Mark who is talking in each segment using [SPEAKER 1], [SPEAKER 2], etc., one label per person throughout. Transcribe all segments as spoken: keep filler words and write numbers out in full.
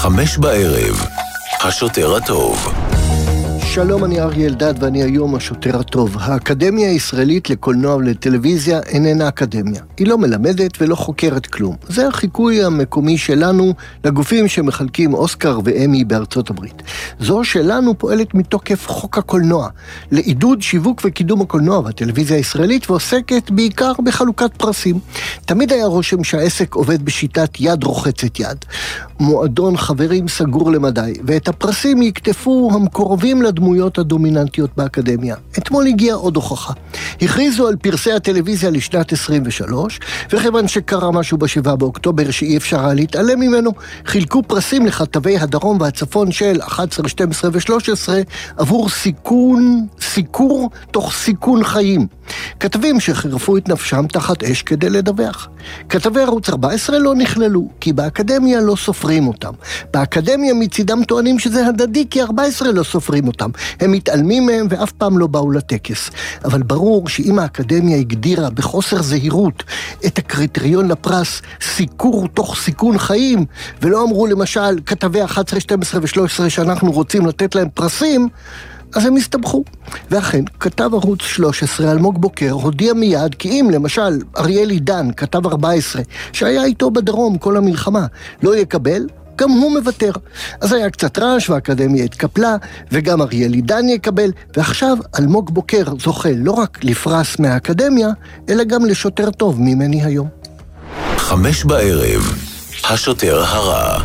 [SPEAKER 1] חמש בערב, השוטר הטוב.
[SPEAKER 2] שלום, אני אריה אלדד ואני היום השוטר הטוב. האקדמיה הישראלית לקולנוע ולטלוויזיה איננה אקדמיה. היא לא מלמדת ולא חוקרת כלום. זה החיקוי המקומי שלנו לגופים שמחלקים אוסקר ואמי בארצות הברית. זו שלנו פועלת מתוקף חוק הקולנוע, לעידוד שיווק וקידום הקולנוע והטלוויזיה הישראלית, ועוסקת בעיקר בחלוקת פרסים. תמיד היה רושם שהעסק עובד בשיטת יד רוחצת יד. מועדון חברים סגור למדי, ואת הפרסים יקטפו המקורבים לדמויות הדומיננטיות באקדמיה. אתמול הגיעה עוד הוכחה. הכריזו על פרסי הטלוויזיה לשנת עשרים ושלוש, וכיוון שקרה משהו בשבעה באוקטובר שאי אפשר להתעלם ממנו, חילקו פרסים לכתבי הדרום והצפון של אחת עשרה, שתים עשרה ו-שלוש עשרה עבור סיכון, סיקור תוך סיכון חיים. כתבים שחירפו את נפשם תחת אש כדי לדווח. כתבי ערוץ ארבע עשרה לא נכללו, כי באקדמיה לא סופרים אותם. באקדמיה מצידם טוענים שזה הדדי, כי ארבע עשרה לא סופרים אותם. הם מתעלמים מהם ואף פעם לא באו לטקס. אבל ברור שאם האקדמיה הגדירה בחוסר זהירות את הקריטריון לפרס סיקור תוך סיכון חיים, ולא אמרו למשל כתבי אחת עשרה, שתים עשרה ו-שלוש עשרה שאנחנו רוצים לתת להם פרסים, אז הם הסתבכו. ואכן, כתב ערוץ שלוש עשרה אלמוג בוקר הודיע מיד כי אם למשל אריאל עידן, כתב ארבע עשרה, שהיה איתו בדרום כל המלחמה, לא יקבל, גם הוא מוותר. אז היה קצת רעש והאקדמיה התקפלה, וגם אריאל עידן יקבל, ועכשיו אלמוג בוקר זוכה לא רק לפרס מהאקדמיה, אלא גם לשוטר טוב ממני היום.
[SPEAKER 1] חמש בערב, השוטר הרע.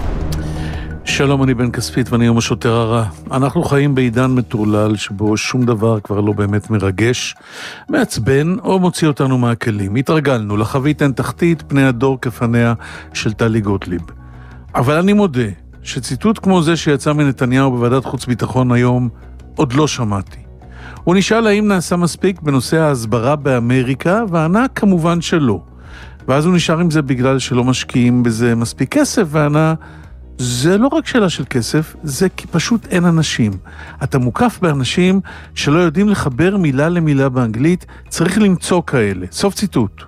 [SPEAKER 3] שלום, אני בן כספית ואני היום השוטר הרע. אנחנו חיים בעידן מטורלל שבו שום דבר כבר לא באמת מרגש, מעצבן או מוציא אותנו מהכלים. התרגלנו, לחבית אין תחתית, פני הדור כפניה של טלי גוטליב. אבל אני מודה שציטוט כמו זה שיצא מנתניהו בוועדת חוץ ביטחון היום עוד לא שמעתי. הוא נשאל האם נעשה מספיק בנושא ההסברה באמריקה, וענה כמובן שלא. ואז הוא נשאר עם זה בגלל שלא משקיעים בזה מספיק כסף, וענה זה לא רק שאלה של כסף, זה כי פשוט אין אנשים. אתה מוקף באנשים שלא יודעים לחבר מילה למילה באנגלית, צריך למצוא כאלה. סוף ציטוט.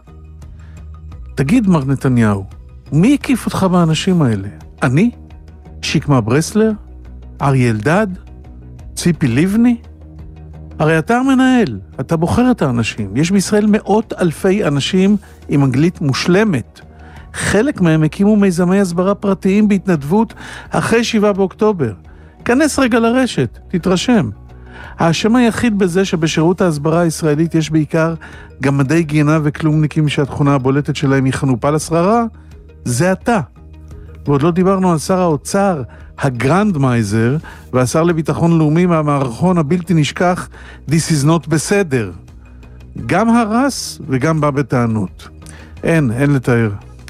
[SPEAKER 3] תגיד, מר נתניהו, מי הקיף אותך באנשים האלה? אני? שיקמה ברסלר? אריה אלדד? ציפי לבני? הרי אתה המנהל, אתה בוחר את האנשים. יש בישראל מאות אלפי אנשים עם אנגלית מושלמת. חלק מהם הקימו מיזמי הסברה פרטיים בהתנדבות אחרי שבעה באוקטובר. כנס רגע לרשת, תתרשם. האשם היחיד בזה שבשירות ההסברה הישראלית יש בעיקר גמדי גינה וכלומניקים שהתכונה הבולטת שלהם היא חנופה לשררה, זה אתה. ועוד לא דיברנו על שר האוצר, הגרנדמייזר, והשר לביטחון לאומי מהמערכון הבלתי נשכח, This is not בסדר. גם הרס וגם בא בטענות. אין, אין לתאר.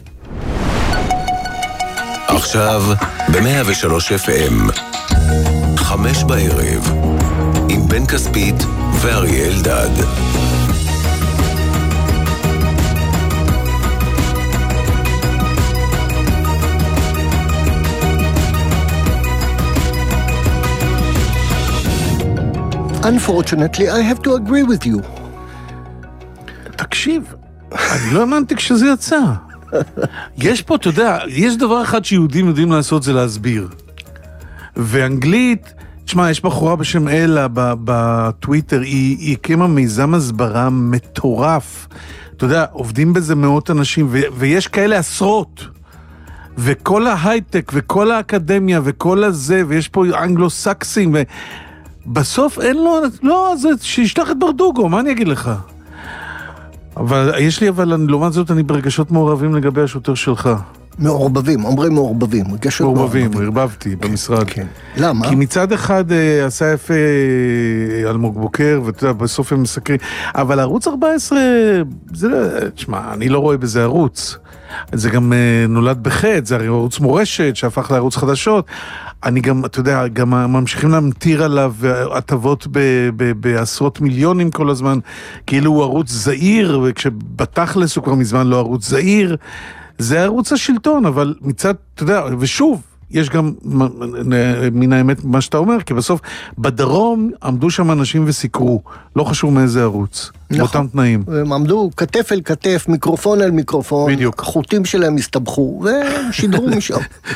[SPEAKER 1] עכשיו ב-מאה ושלוש אף אם, חמש בערב, עם בן כספית ואריה אלדד.
[SPEAKER 2] Unfortunately, I have to agree with you.
[SPEAKER 3] תקשיב, אני לא האמנתי כשזה יצא. יש פה, אתה יודע, יש דבר אחד שיהודים יודעים לעשות, זה להסביר. ואנגלית, תשמע, יש בחורה בשם אלה בטוויטר, היא, היא הקימה מיזם הסברה מטורף. אתה יודע, עובדים בזה מאות אנשים, ו, ויש כאלה עשרות. וכל ההייטק, וכל האקדמיה, וכל הזה, ויש פה אנגלו-סקסים, ובסוף אין לו, לא, זה שישלח את ברדוגו, מה אני אגיד לך? אבל יש לי, אבל לעומת זאת, אני ברגשות מעורבים לגבי השוטר שלך.
[SPEAKER 2] מעורבבים, אומרים מעורבבים, רגשות מעורבבים.
[SPEAKER 3] מעורבבים, הרבבתי במשרד.
[SPEAKER 2] כן. למה?
[SPEAKER 3] כי מצד אחד עשה יפה אלמוג בוקר, ואתה יודע, בסוף הם מסקרים. אבל ערוץ ארבע עשרה, זה, תשמע, אני לא רואה בזה ערוץ. זה גם נולד בחטא, זה ערוץ מורשת, שהפך לערוץ חדשות. אני גם, אתה יודע, גם ממשיכים להמטיר עליו הטבות בעשרות מיליונים כל הזמן, כאילו הוא ערוץ זעיר, וכשבתכלס הוא כבר מזמן לא ערוץ זעיר. זה ערוץ השלטון, אבל מצד, אתה יודע, ושוב, יש גם מן האמת מה שאתה אומר, כי בסוף בדרום עמדו שם אנשים וסיקרו, לא חשוב מאיזה ערוץ, באותם תנאים.
[SPEAKER 2] הם עמדו כתף אל כתף, מיקרופון אל מיקרופון, בדיוק. החוטים שלהם הסתבכו, ושידרו משם.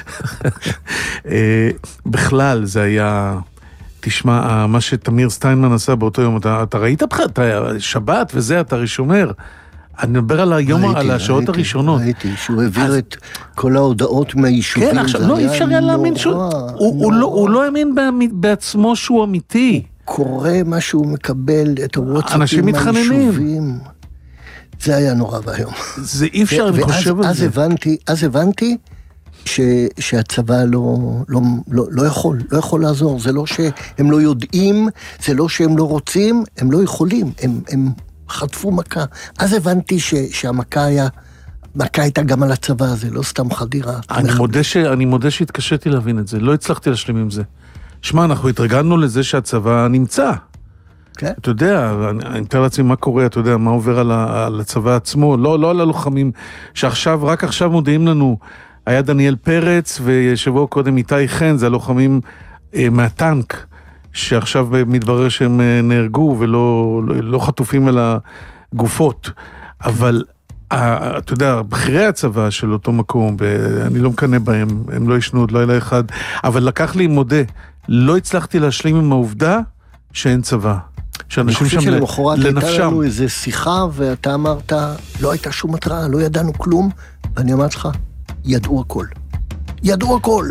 [SPEAKER 3] בכלל זה היה... תשמע, מה שתמיר סטיינמן עשה באותו יום, אתה, אתה ראית את שבת וזה, אתה שומר. אני מדבר על היום, ראיתי, על השעות ראיתי, הראשונות.
[SPEAKER 2] ראיתי, שהוא העביר אז... את כל ההודעות מהיישובים.
[SPEAKER 3] כן, עכשיו, לא, אי אפשר היה להאמין שהוא... הוא, הוא, לא, הוא לא האמין בעצמו שהוא אמיתי.
[SPEAKER 2] הוא קורא מה שהוא מקבל, את הוואטסאפים
[SPEAKER 3] אנשים מתחננים.
[SPEAKER 2] זה היה נורא והיום.
[SPEAKER 3] זה אי אפשר, אני חושב על
[SPEAKER 2] אז
[SPEAKER 3] זה.
[SPEAKER 2] הבנתי, אז הבנתי, ש, שהצבא לא, לא, לא, לא יכול, לא יכול לעזור. זה לא שהם לא יודעים, זה לא שהם לא רוצים, הם לא יכולים, הם, הם חטפו מכה. אז הבנתי ש, שהמכה היה, מכה הייתה גם על הצבא הזה, לא סתם חדירה.
[SPEAKER 3] אני מודה, ש, אני מודה שהתקשיתי להבין את זה, לא הצלחתי להשלים עם זה. שמע, אנחנו התרגלנו לזה שהצבא נמצא. כן. אתה יודע, אני, אני מתאר לעצמי מה קורה, אתה יודע, מה עובר על, ה, על הצבא עצמו, לא, לא על הלוחמים, שעכשיו, רק עכשיו מודיעים לנו, היה דניאל פרץ, ושבוע קודם איתי חן, זה הלוחמים אה, מהטנק, שעכשיו מתברר שהם אה, נהרגו, ולא לא, לא חטופים אל הגופות. אבל, אה, אתה יודע, בחירי הצבא של אותו מקום, אני לא מקנה בהם, הם לא ישנו עוד לילה אחד, אבל לקח לי מודה, לא הצלחתי להשלים עם העובדה שאין צבא. שאנשים שם
[SPEAKER 2] שלמחרת לנפשם. הייתה לנו איזו שיחה, ואתה אמרת, לא הייתה שום התראה, לא ידענו כלום, ואני אמרתי לך, ידעו הכל. ידעו הכל.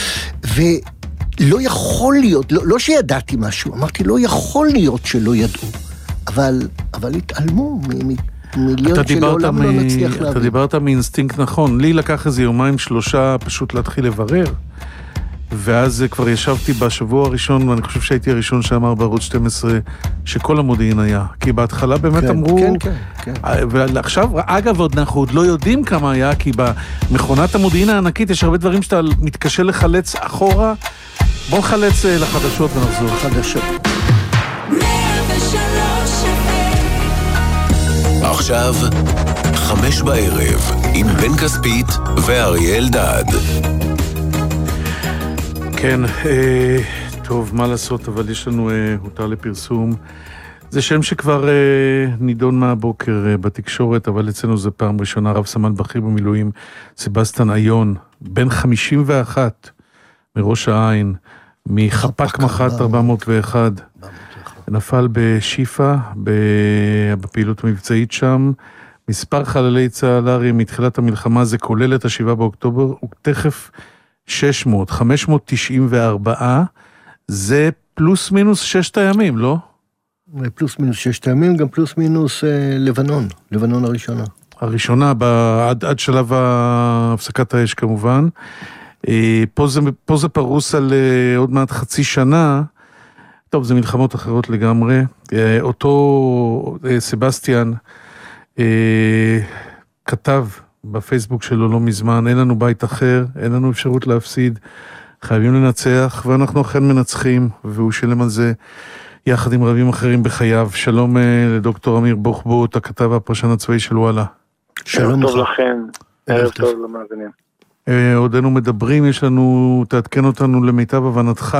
[SPEAKER 2] ולא יכול להיות, לא, לא שידעתי משהו, אמרתי, לא יכול להיות שלא ידעו. אבל, אבל התעלמו ממיליון שלעולם לא נצליח להבין.
[SPEAKER 3] אתה דיברת מאינסטינקט נכון. לי לקח איזה יומיים שלושה פשוט להתחיל לברר. ואז כבר ישבתי בשבוע הראשון, ואני חושב שהייתי הראשון שאמר בערוץ שתים עשרה, שכל המודיעין היה. כי בהתחלה באמת
[SPEAKER 2] כן,
[SPEAKER 3] אמרו...
[SPEAKER 2] כן, כן, כן.
[SPEAKER 3] ועכשיו, אגב, עוד אנחנו עוד לא יודעים כמה היה, כי במכונת המודיעין הענקית יש הרבה דברים שאתה מתקשה לחלץ אחורה. בוא נחלץ לחדשות ונחזור.
[SPEAKER 2] חדשות.
[SPEAKER 1] עכשיו, חמש בערב, עם בן כספית ואריה אלדד.
[SPEAKER 3] כן, אה, טוב, מה לעשות, אבל יש לנו אה, הותר לפרסום. זה שם שכבר אה, נידון מהבוקר אה, בתקשורת, אבל אצלנו זה פעם ראשונה, רב סמל בכיר במילואים, סבסטיאן איון, בן חמישים ואחת, מראש העין, מחפ"ק מח"ט ארבע מאות ואחת, נפל בשיפה, בפעילות המבצעית שם, מספר חללי צה"ל אריה מתחילת המלחמה, זה כולל את השבעה באוקטובר, ותכף שש מאות, חמש מאות תשעים וארבע, זה פלוס מינוס ששת הימים, לא?
[SPEAKER 2] פלוס מינוס ששת הימים, גם פלוס מינוס אה, לבנון, לבנון הראשונה.
[SPEAKER 3] הראשונה, עד, עד שלב הפסקת האש כמובן. אה, פה, זה, פה זה פרוס על אה, עוד מעט חצי שנה, טוב, זה מלחמות אחרות לגמרי. אה, אותו אה, סבסטיאן אה, כתב, בפייסבוק שלו לא מזמן, אין לנו בית אחר, אין לנו אפשרות להפסיד, חייבים לנצח, ואנחנו אכן מנצחים, והוא שילם על זה יחד עם רבים אחרים בחייו. שלום לדוקטור אמיר בוחבוט, הכתב והפרשן הצבאי של וואלה.
[SPEAKER 4] שלום טוב לכם, ערב טוב למאזינים.
[SPEAKER 3] עודנו מדברים, יש לנו, תעדכן אותנו למיטב הבנתך,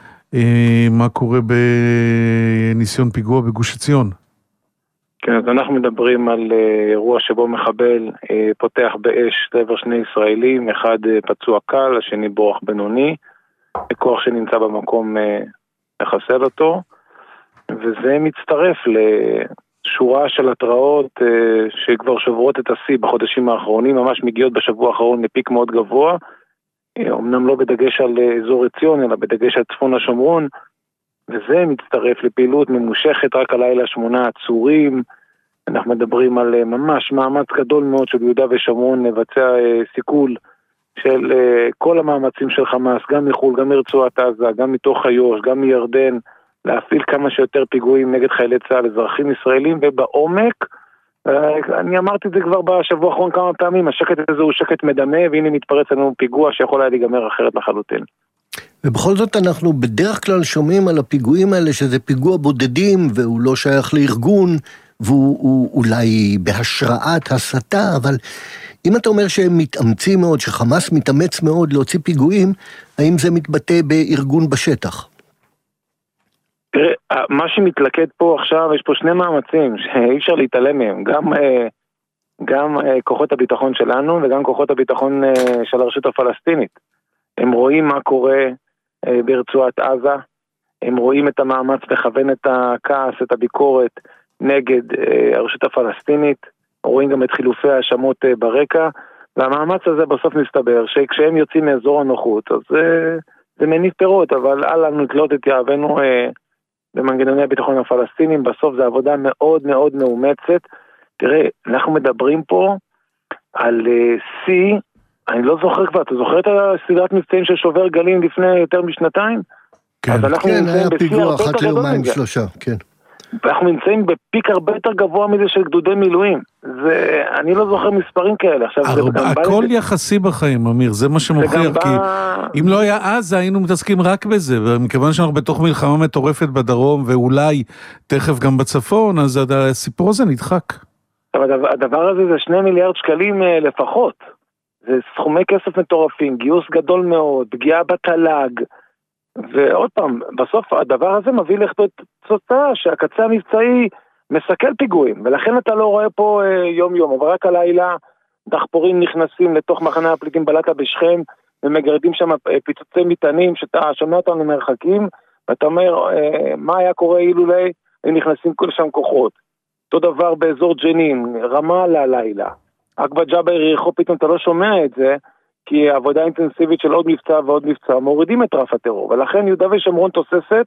[SPEAKER 3] מה קורה בניסיון פיגוע בגוש עציון.
[SPEAKER 4] כן, אז אנחנו מדברים על uh, אירוע שבו מחבל uh, פותח באש לעבר שני ישראלים, אחד uh, פצוע קל, השני בורח בינוני, הכוח שנמצא במקום uh, לחסל אותו, וזה מצטרף לשורה של התראות uh, שכבר שוברות את השיא בחודשים האחרונים, ממש מגיעות בשבוע האחרון לפיק מאוד גבוה, uh, אמנם לא בדגש על uh, אזור עציון, אלא בדגש על צפון השומרון, וזה מצטרף לפעילות ממושכת רק הלילה שמונה עצורים. אנחנו מדברים על ממש מאמץ גדול מאוד של יהודה ושומרון לבצע סיכול של כל המאמצים של חמאס, גם מחול, גם מרצועת עזה, גם מתוך איו"ש, גם מירדן, להפעיל כמה שיותר פיגועים נגד חיילי צה"ל, אזרחים ישראלים, ובעומק, אני אמרתי את זה כבר בשבוע האחרון כמה פעמים, השקט הזה הוא שקט מדמה, והנה מתפרץ לנו פיגוע שיכול היה להיגמר אחרת לחלוטין.
[SPEAKER 2] ובכל זאת אנחנו בדרך כלל שומעים על הפיגועים האלה שזה פיגוע בודדים והוא לא שייך לארגון והוא הוא, אולי בהשראת הסתה, אבל אם אתה אומר שהם מתאמצים מאוד, שחמאס מתאמץ מאוד להוציא פיגועים, האם זה מתבטא בארגון בשטח?
[SPEAKER 4] תראה, מה שמתלכד פה עכשיו, יש פה שני מאמצים שאי אפשר להתעלם מהם, גם, גם כוחות הביטחון שלנו וגם כוחות הביטחון של הרשות הפלסטינית. הם רואים מה קורה ברצועת עזה, הם רואים את המאמץ לכוון את הכעס, את הביקורת נגד הרשות הפלסטינית, רואים גם את חילופי האשמות ברקע, והמאמץ הזה בסוף מסתבר שכשהם יוצאים מאזור הנוחות, אז זה, זה מניב פירות, אבל אל לנו לתלות את יהבנו במנגנוני הביטחון הפלסטינים, בסוף זה עבודה מאוד מאוד מאומצת. תראה, אנחנו מדברים פה על C, אני לא זוכר כבר, אתה זוכר את הסדרת מבצעים של שובר גלים לפני יותר משנתיים?
[SPEAKER 2] כן, כן, היה פיגוע אחת ליומיים שלושה, כן.
[SPEAKER 4] אנחנו נמצאים בפיק הרבה יותר גבוה מזה של גדודי מילואים. זה, אני לא זוכר מספרים כאלה. עכשיו,
[SPEAKER 3] הרבה,
[SPEAKER 4] זה
[SPEAKER 3] הכל
[SPEAKER 4] לזה...
[SPEAKER 3] יחסי בחיים, אמיר, זה מה שמוכיח,
[SPEAKER 4] זה
[SPEAKER 3] כי בא... אם לא היה אז, היינו מתעסקים רק בזה, ומכיוון שאנחנו בתוך מלחמה מטורפת בדרום, ואולי תכף גם בצפון, אז הסיפור הזה נדחק.
[SPEAKER 4] אבל הדבר הזה זה שני מיליארד שקלים לפחות. זה סכומי כסף מטורפים, גיוס גדול מאוד, פגיעה בתל"ג, ועוד פעם, בסוף הדבר הזה מביא לכתות תוצאה שהקצה המבצעי מסכל פיגועים, ולכן אתה לא רואה פה אה, יום יום, אבל רק הלילה דחפורים נכנסים לתוך מחנה הפליטים בלטה בשכם, ומגרדים שם פיצוצי מטענים, שאתה שומע אותנו מרחקים, ואתה אומר, אה, מה היה קורה אילולי, הם נכנסים כל שם כוחות. אותו דבר באזור ג'נין, רמאללה לילה, עקבת ג'אבר יריחו, פתאום אתה לא שומע את זה, כי העבודה אינטנסיבית של עוד מבצע ועוד מבצע מורידים את רף הטרור, ולכן יהודה ושומרון תוססת,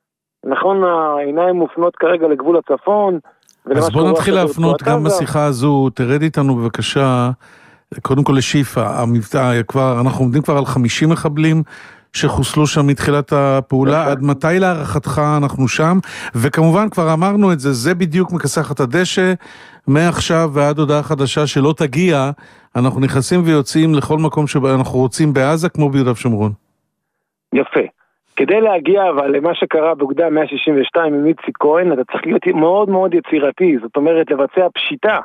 [SPEAKER 4] נכון, העיניים מופנות כרגע לגבול הצפון.
[SPEAKER 3] אז בוא נתחיל להפנות גם בשיחה הזו, תרד איתנו בבקשה, קודם כל לשיפה, המבצע, כבר, אנחנו עומדים כבר על חמישים מחבלים, שחוסלו שם מתחילת הפעולה, עד מתי להערכתך אנחנו שם, וכמובן כבר אמרנו את זה, זה בדיוק מכסחת הדשא, מעכשיו ועד הודעה חדשה שלא תגיע, אנחנו נכנסים ויוצאים לכל מקום שאנחנו רוצים בעזה, כמו ביהודה ושומרון.
[SPEAKER 4] יפה. כדי להגיע אבל למה שקרה באוגדה מאה שישים ושתיים עם איציק כהן, אתה צריך להיות מאוד מאוד יצירתי, זאת אומרת לבצע פשיטה,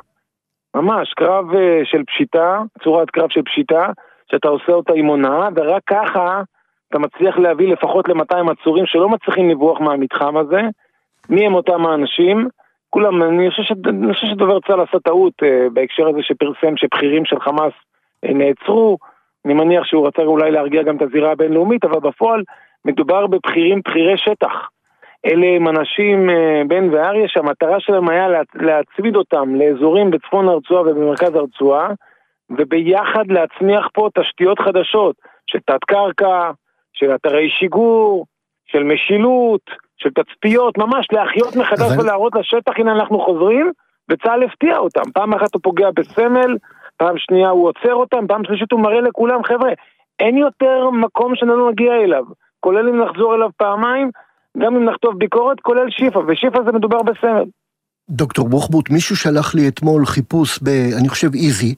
[SPEAKER 4] ממש, קרב של פשיטה, צורת קרב של פשיטה, שאתה עושה אותה עם עונה, ורק ככה אתה מצליח להביא לפחות ל-מאתיים עצורים שלא מצליחים לברוח מהמתחם הזה. מי הם אותם האנשים? כולם, אני חושב, ש... אני חושב שדובר צה"ל עשה טעות אה, בהקשר הזה שפרסם שבכירים של חמאס אה, נעצרו. אני מניח שהוא רצה אולי להרגיע גם את הזירה הבינלאומית, אבל בפועל מדובר בבכירים, בכירי שטח. אלה הם אנשים, אה, בן ואריה, שהמטרה שלהם היה לה, להצמיד אותם לאזורים בצפון הרצועה ובמרכז הרצועה, וביחד להצמיח פה תשתיות חדשות של תת קרקע, של אתרי שיגור, של משילות, של תצפיות, ממש להחיות מחדש אבל... ולהראות לשטח, הנה אנחנו חוזרים, וצה"ל הפתיע אותם. פעם אחת הוא פוגע בסמל, פעם שנייה הוא עוצר אותם, פעם שלישית הוא מראה לכולם, חבר'ה, אין יותר מקום שלא נגיע אליו, כולל אם נחזור אליו פעמיים, גם אם נכתוב ביקורת, כולל שיפה, ושיפה זה מדובר בסמל.
[SPEAKER 2] דוקטור בוחבוט, מישהו שלח לי אתמול חיפוש ב, אני חושב איזי,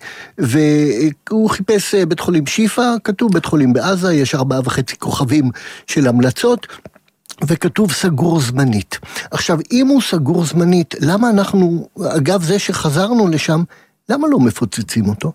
[SPEAKER 2] והוא חיפש בית חולים שיפה, כתוב בית חולים בעזה, יש ארבעה וחצי כוכבים של המלצות, וכתוב סגור זמנית. עכשיו, אם הוא סגור זמנית, למה אנחנו, אגב זה שחזרנו לשם, למה לא מפוצצים אותו?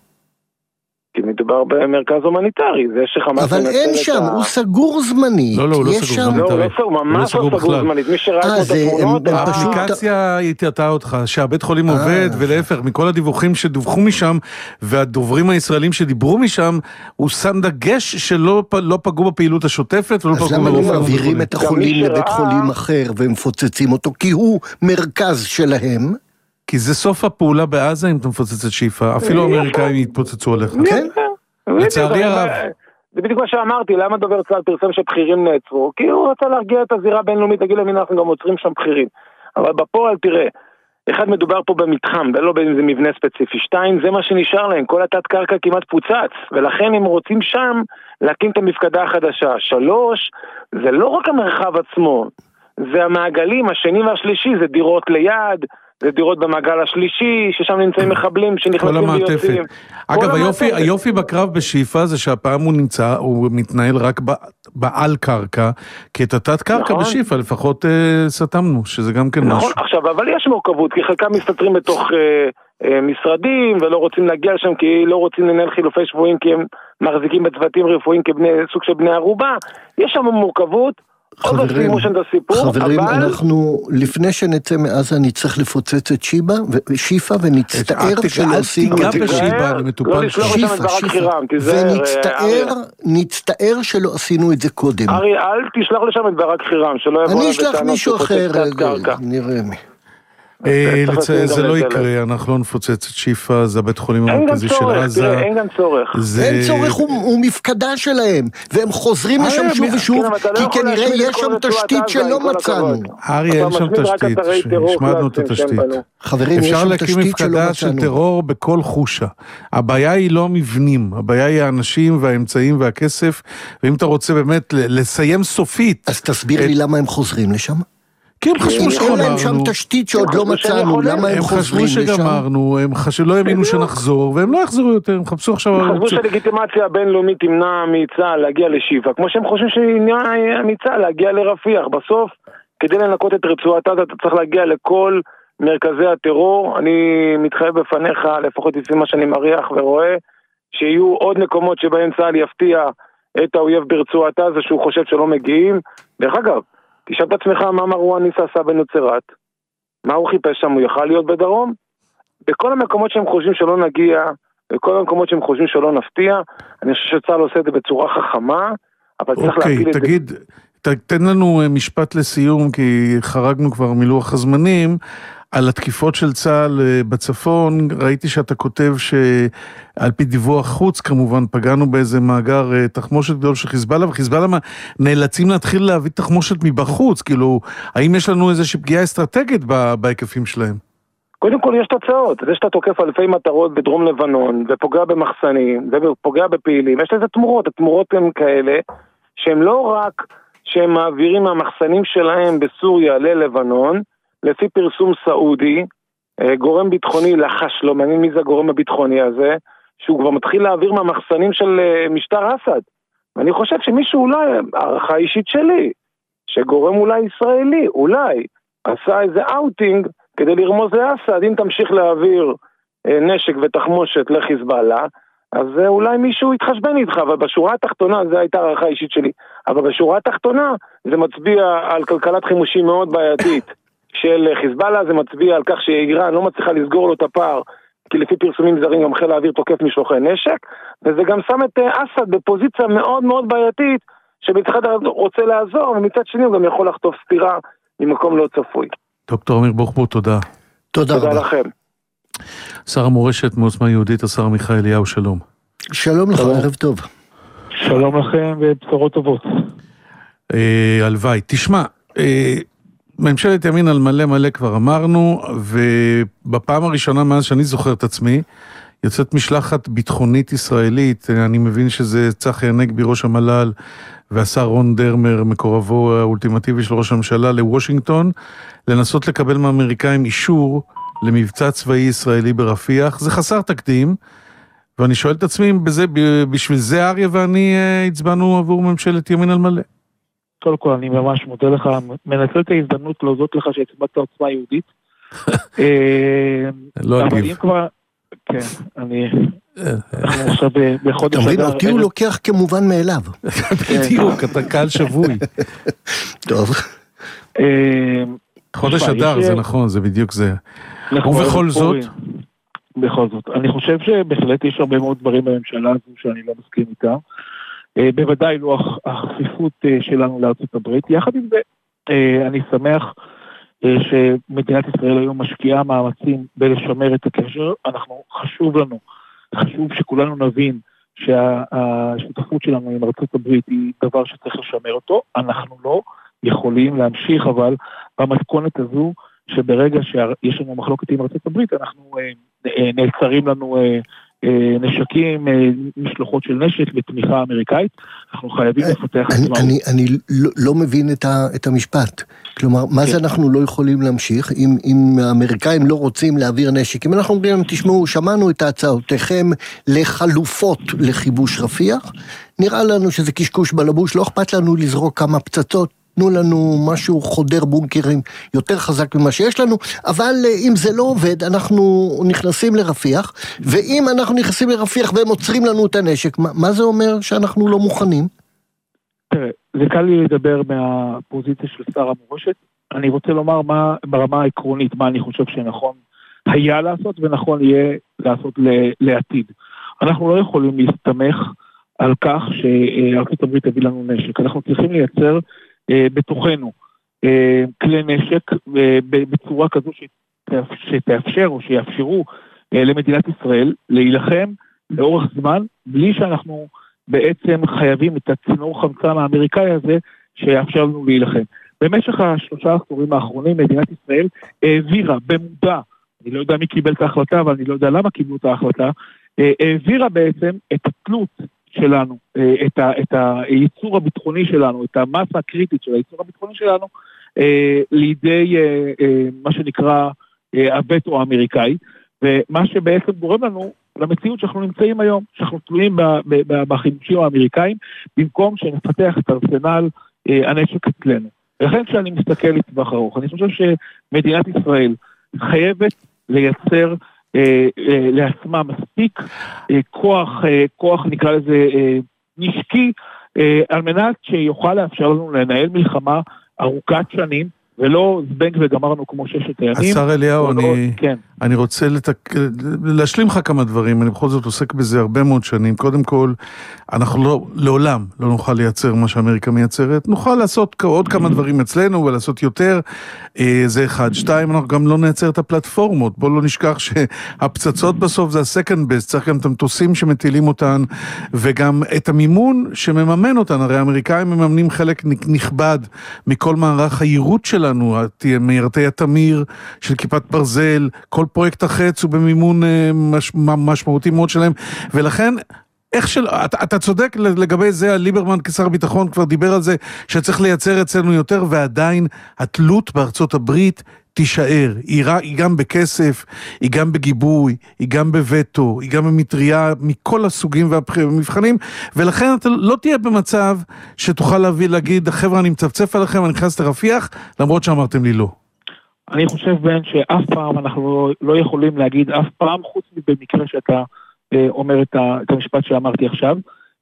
[SPEAKER 4] כי מדובר במרכז הומניטרי, זה שחמאס...
[SPEAKER 2] אבל אין שם, הוא סגור זמני.
[SPEAKER 3] לא, לא, הוא לא סגור זמניטרי.
[SPEAKER 4] לא, הוא ממש לא סגור זמנית. מי שראה את התמונות...
[SPEAKER 3] האפליקציה התייתה אותך, שהבית חולים עובד, ולהפך, מכל הדיווחים שדווחו משם, והדוברים הישראלים שדיברו משם, הוא שם דגש שלא פגעו בפעילות השוטפת, ולא פגעו ברופאים.
[SPEAKER 2] אז למה לא מעבירים את החולים לבית חולים אחר, ומפוצצים אותו, כי הוא מרכז שלהם?
[SPEAKER 3] כי זה סוף הפעולה בעזה אם אתה מפוצץ את שיפה, אפילו האמריקאים יתפוצצו עליך.
[SPEAKER 2] כן?
[SPEAKER 3] לצערי הרב.
[SPEAKER 4] זה בדיוק מה שאמרתי, למה דובר צה"ל פרסם שבכירים נעצרו? כי הוא רצה להרגיע את הזירה הבינלאומית, תגיד להם, אנחנו גם עוצרים שם בכירים. אבל בפועל, תראה, אחד מדובר פה במתחם, ולא באיזה מבנה ספציפי. שתיים, זה מה שנשאר להם, כל התת קרקע כמעט פוצץ, ולכן הם רוצים שם להקים את המפקדה החדשה. שלוש, זה לא רק המרחב עצמו, זה המעגלים, השני והשלישי, זה דירות ליד, זה דירות במעגל השלישי, ששם נמצאים מחבלים שנכנסים ויוצאים.
[SPEAKER 3] אגב, היופי, היופי בקרב בשאיפה זה שהפעם הוא נמצא, הוא מתנהל רק בעל קרקע, כי את התת קרקע בשאיפה לפחות סתמנו, שזה גם כן משהו.
[SPEAKER 4] נכון, עכשיו, אבל יש מורכבות, כי חלקם מסתתרים בתוך משרדים, ולא רוצים להגיע לשם, כי לא רוצים לנהל חילופי שבועים, כי הם מחזיקים בצוותים רפואיים כסוג של בני ערובה. יש שם מורכבות,
[SPEAKER 2] חברים, חברים, אנחנו לפני שנצא מעזה נצטרך לפוצץ את שיבה, שיפה ונצטער שלא עשינו את זה. שיפה, שיפה, ונצטער, נצטער שלא עשינו את זה קודם.
[SPEAKER 4] ארי, אל תשלח לשם את ברק חירם, שלא יבוא...
[SPEAKER 2] אני אשלח מישהו אחר, נראה מי.
[SPEAKER 3] זה לא יקרה, אנחנו לא נפוצץ את שיפה, זה הבית חולים המרכזי של עזה.
[SPEAKER 4] אין גם צורך.
[SPEAKER 2] אין צורך, הוא מפקדה שלהם, והם חוזרים לשם שוב ושוב, כי כנראה יש שם תשתית שלא מצאנו.
[SPEAKER 3] ארי, אין שם תשתית, השמדנו את התשתית.
[SPEAKER 2] חברים, יש שם תשתית שלא מצאנו.
[SPEAKER 3] אפשר להקים מפקדה של טרור בכל חושה. הבעיה היא לא המבנים, הבעיה היא האנשים והאמצעים והכסף, ואם אתה רוצה באמת לסיים סופית...
[SPEAKER 2] אז תסביר לי למה הם חוזרים לשם?
[SPEAKER 3] כי הם חשבו שגמרנו.
[SPEAKER 2] אין להם שם תשתית שעוד לא מצאנו, למה הם חוזרים לשם?
[SPEAKER 3] הם חשבו שגמרנו, הם לא האמינו שנחזור, והם לא יחזרו יותר, הם חפשו עכשיו...
[SPEAKER 4] הם חשבו שלגיטימציה הבינלאומית תמנע מצה"ל להגיע לשיפה, כמו שהם חושבים שנמנע מצה"ל להגיע לרפיח. בסוף, כדי לנקות את רצועת עזה, אתה צריך להגיע לכל מרכזי הטרור. אני מתחייב בפניך, לפחות לפי מה שאני מריח ורואה, שיהיו עוד מקומות שבהם צה"ל יפתיע את האויב ברצועת עזה, שהוא חושב שלא מגיעים. דרך אגב, תשאל את עצמך מה מרואן ניסה עשה בנוצרת, מה הוא חיפש שם, הוא יכל להיות בדרום? בכל המקומות שהם חושבים שלא נגיע, בכל המקומות שהם חושבים שלא נפתיע, אני חושב שצה"ל עושה את זה בצורה חכמה, אבל צריך להפיל את זה.
[SPEAKER 3] אוקיי, תגיד, תן לנו משפט לסיום, כי חרגנו כבר מלוח הזמנים, על התקיפות של צה"ל בצפון. ראיתי שאתה כותב שעל פי דיווח חוץ, כמובן פגענו באיזה מאגר תחמושת גדול של חיזבאללה, וחיזבאללה נאלצים להתחיל להביא תחמושת מבחוץ, כאילו, האם יש לנו איזושהי פגיעה אסטרטגית בהיקפים שלהם?
[SPEAKER 4] קודם כל יש תוצאות, זה שאתה תוקף אלפי מטרות בדרום לבנון, ופוגע במחסנים, ופוגע בפעילים, יש לזה תמורות, התמורות הן כאלה, שהם לא רק שהם מעבירים מהמחסנים שלהם בסוריה ללבנון, לפי פרסום סעודי, גורם ביטחוני לחש לו, מעניין מי זה הגורם הביטחוני הזה, שהוא כבר מתחיל להעביר מהמחסנים של משטר אסד. ואני חושב שמישהו אולי, הערכה אישית שלי, שגורם אולי ישראלי, אולי, עשה איזה אאוטינג כדי לרמוז לאסד, אם תמשיך להעביר נשק ותחמושת לחיזבאללה, אז אולי מישהו יתחשבן איתך, אבל בשורה התחתונה, זו הייתה הערכה אישית שלי, אבל בשורה התחתונה זה מצביע על כלכלת חימושים מאוד בעייתית, של חיזבאללה. זה מצביע על כך שאיראן לא מצליחה לסגור לו את הפער, כי לפי פרסומים זרים גם חיל האוויר תוקף משלוחי נשק, וזה גם שם את אסד בפוזיציה מאוד מאוד בעייתית, שמצד רוצה לעזור, ומצד שני הוא גם יכול לחטוף סתירה ממקום לא צפוי.
[SPEAKER 3] דוקטור אמיר בוחבוט, תודה.
[SPEAKER 2] תודה רבה.
[SPEAKER 4] תודה לכם.
[SPEAKER 3] שר המורשת מעוצמה יהודית, השר עמיחי אליהו, שלום.
[SPEAKER 2] שלום לך, ערב טוב.
[SPEAKER 5] שלום לכם ובשורות טובות.
[SPEAKER 3] הלוואי. תשמע, ממשלת ימין על מלא מלא כבר אמרנו, ובפעם הראשונה מאז שאני זוכר את עצמי, יוצאת משלחת ביטחונית ישראלית, אני מבין שזה צחי הנגבי ראש המל"ל, והשר רון דרמר, מקורבו האולטימטיבי של ראש הממשלה, לוושינגטון, לנסות לקבל מהאמריקאים אישור למבצע צבאי ישראלי ברפיח. זה חסר תקדים, ואני שואל את עצמי, בזה, בשביל זה אריה ואני הצבענו עבור ממשלת ימין על מלא.
[SPEAKER 5] קודם כל, אני ממש מודה לך, מנצל את ההזדמנות להודות לך שהצבעת עוצמה יהודית.
[SPEAKER 3] לא אגיב.
[SPEAKER 5] כן, אני... אנחנו עכשיו בחודש...
[SPEAKER 2] אתה מבין, אותי הוא לוקח כמובן מאליו.
[SPEAKER 3] בדיוק, אתה קהל שבוי.
[SPEAKER 2] טוב.
[SPEAKER 3] חודש אדר, זה נכון, זה בדיוק זה. ובכל זאת?
[SPEAKER 5] בכל זאת. אני חושב שבהחלט יש הרבה מאוד דברים בממשלה הזו שאני לא מסכים איתם. בוודאי לא החפיפות שלנו לארצות הברית. יחד עם זה, אני שמח שמדינת ישראל היום משקיעה מאמצים בלשמר את הקשר. אנחנו, חשוב לנו, חשוב שכולנו נבין שהשותפות שלנו עם ארצות הברית היא דבר שצריך לשמר אותו. אנחנו לא יכולים להמשיך, אבל במתכונת הזו, שברגע שיש לנו מחלוקת עם ארצות הברית, אנחנו נעצרים לנו נשקים, משלוחות של נשק ותמיכה אמריקאית, אנחנו חייבים לפתח את זה.
[SPEAKER 2] אני, אני לא, לא מבין את, ה, את המשפט. כלומר, מה זה אנחנו לא יכולים להמשיך אם, אם האמריקאים לא רוצים להעביר נשק? אם אנחנו אומרים, תשמעו, שמענו את הצעותיכם לחלופות לכיבוש רפיח, נראה לנו שזה קשקוש בלבוש, לא אכפת לנו לזרוק כמה פצצות, תנו לנו משהו חודר בונקרים יותר חזק ממה שיש לנו, אבל אם זה לא עובד, אנחנו נכנסים לרפיח, ואם אנחנו נכנסים לרפיח והם עוצרים לנו את הנשק, מה, מה זה אומר שאנחנו לא מוכנים?
[SPEAKER 5] תראה, זה קל לי לדבר מהפוזיציה של שר המורשת, אני רוצה לומר מה, ברמה העקרונית, מה אני חושב שנכון היה לעשות, ונכון יהיה לעשות לעתיד. אנחנו לא יכולים להסתמך על כך שארצות הברית תביא לנו נשק, אנחנו צריכים לייצר בתוכנו כלי נשק בצורה כזו שתאפשר או שיאפשרו למדינת ישראל להילחם לאורך זמן, בלי שאנחנו בעצם חייבים את הצינור חמצן האמריקאי הזה שיאפשר לנו להילחם. במשך השלושה עשורים האחרונים מדינת ישראל העבירה במודע, אני לא יודע מי קיבל את ההחלטה, אבל אני לא יודע למה קיבלו את ההחלטה, העבירה בעצם את התלות שלנו, את, ה, את הייצור הביטחוני שלנו, את המסה הקריטית של הייצור הביטחוני שלנו, אה, לידי אה, אה, מה שנקרא אה, הווטו האמריקאי, ומה שבעצם גורם לנו למציאות שאנחנו נמצאים היום, שאנחנו תלויים בחימושים האמריקאים, במקום שנפתח את ארסנל אה, הנשק אצלנו. ולכן כשאני מסתכל לטווח ארוך, אני חושב שמדינת ישראל חייבת לייצר לעצמה מספיק כוח, כוח נקרא לזה נשקי, על מנת שיוכל לאפשר לנו לנהל מלחמה ארוכת שנים, ולא זבנג וגמרנו כמו ששת הימים.
[SPEAKER 3] השר אליהו, אני,
[SPEAKER 5] כן.
[SPEAKER 3] אני רוצה לתק... להשלים לך כמה דברים, אני בכל זאת עוסק בזה הרבה מאוד שנים. קודם כל, אנחנו לא, לעולם לא נוכל לייצר מה שאמריקה מייצרת, נוכל לעשות עוד כמה דברים אצלנו ולעשות יותר, זה אחד. שתיים, אנחנו גם לא נייצר את הפלטפורמות, בואו לא נשכח שהפצצות בסוף זה הסקנד בסט, צריך גם את המטוסים שמטילים אותן, וגם את המימון שמממן אותן, הרי האמריקאים מממנים חלק נכבד מכל מערך היירוט שלנו, מיירתי התמיר של כיפת ברזל, כל פרויקט החץ הוא במימון מש, משמעותי מאוד שלהם, ולכן איך של, אתה, אתה צודק לגבי זה, ליברמן כשר הביטחון כבר דיבר על זה, שצריך לייצר אצלנו יותר, ועדיין התלות בארצות הברית תישאר, היא, היא גם בכסף, היא גם בגיבוי, היא גם בווטו, היא גם במטריה מכל הסוגים והמבחנים, ולכן אתה לא תהיה במצב שתוכל להביא, להגיד, חבר'ה אני מצפצף עליכם, אני נכנס לרפיח, למרות שאמרתם לי לא.
[SPEAKER 5] אני חושב בין שאף פעם אנחנו לא, לא יכולים להגיד אף פעם, חוץ מבמקרה שאתה אה, אומר את, ה, את המשפט שאמרתי עכשיו.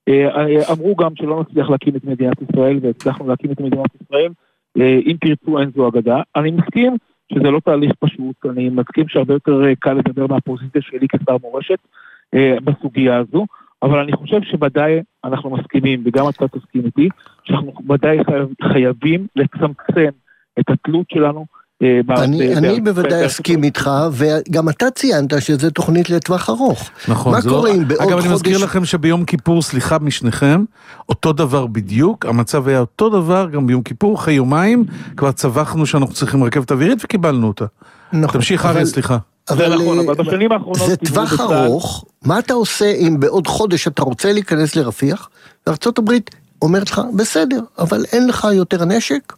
[SPEAKER 5] אה, אמרו גם שלא נצליח להקים את מדינת ישראל, והצלחנו להקים את מדינת ישראל, אה, אם תרצו אין זו אגדה. אני מסכים שזה לא תהליך פשוט, אני מסכים שהרבה יותר קל לדבר מהפוזיציה שלי כשר מורשת אה, בסוגיה הזו, אבל אני חושב שבוודאי אנחנו מסכימים, וגם אתה תסכים איתי, שאנחנו ודאי חייב, חייבים לצמצם את התלות שלנו,
[SPEAKER 2] אני, אני בוודאי אסכים איתך, וגם אתה ציינת שזה תוכנית לטווח ארוך.
[SPEAKER 3] נכון.
[SPEAKER 2] מה קורה אם בעוד חודש...
[SPEAKER 3] אגב, אני מזכיר לכם שביום כיפור, סליחה משניכם, אותו דבר בדיוק, המצב היה אותו דבר, גם ביום כיפור, אחרי יומיים, כבר צווחנו שאנחנו צריכים רכבת אווירית, וקיבלנו אותה. נכון. תמשיך הרי, סליחה.
[SPEAKER 2] אבל,
[SPEAKER 5] נכון, אבל בשנים האחרונות...
[SPEAKER 2] זה טווח ארוך, מה אתה עושה אם בעוד חודש אתה רוצה להיכנס לרפיח, וארצות הברית אומרת לך, בסדר, אבל אין לך יותר נשק?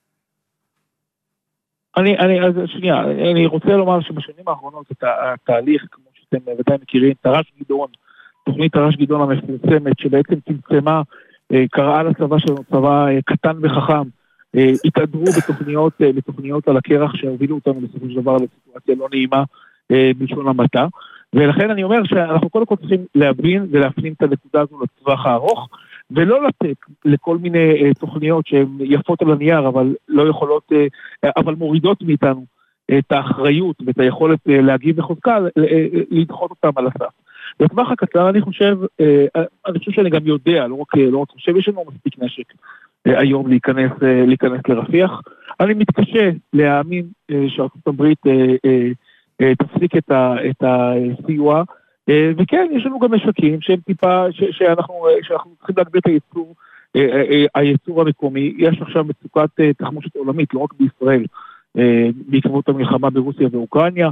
[SPEAKER 5] אני, אני, אז שנייה, אני רוצה לומר שבשנים האחרונות את התהליך, כמו שאתם ודאי מכירים, תר"ש גדעון, תוכנית תר"ש גדעון המפורסמת, שבעצם צמצמה, קראה לצבא שלנו צבא קטן וחכם, התעדרו בתוכניות, בתוכניות על הקרח שהובילו אותנו בסופו של דבר לסיטואציה לא נעימה בלשון המעטה, ולכן אני אומר שאנחנו קודם כל צריכים להבין ולהפנים את הנקודה הזו לטווח הארוך, ולא לתת לכל מיני תוכניות שהן יפות על הנייר, אבל לא יכולות, אבל מורידות מאיתנו את האחריות ואת היכולת להגיב בחוזקה, לדחות אותם על הסף. בטווח הקצר אני חושב, אני חושב שאני גם יודע, לא רק, לא רק חושב, יש לנו מספיק נשק היום להיכנס, להיכנס לרפיח. אני מתקשה להאמין שארצות הברית תפסיק את, ה, את הסיוע, וכן, יש לנו גם משקים שהם טיפה, ש, שאנחנו, שאנחנו צריכים להגביר את הייצור, הייצור המקומי. יש עכשיו מצוקת תחמושת עולמית, לא רק בישראל, בעקבות המלחמה ברוסיה ואוקראינה,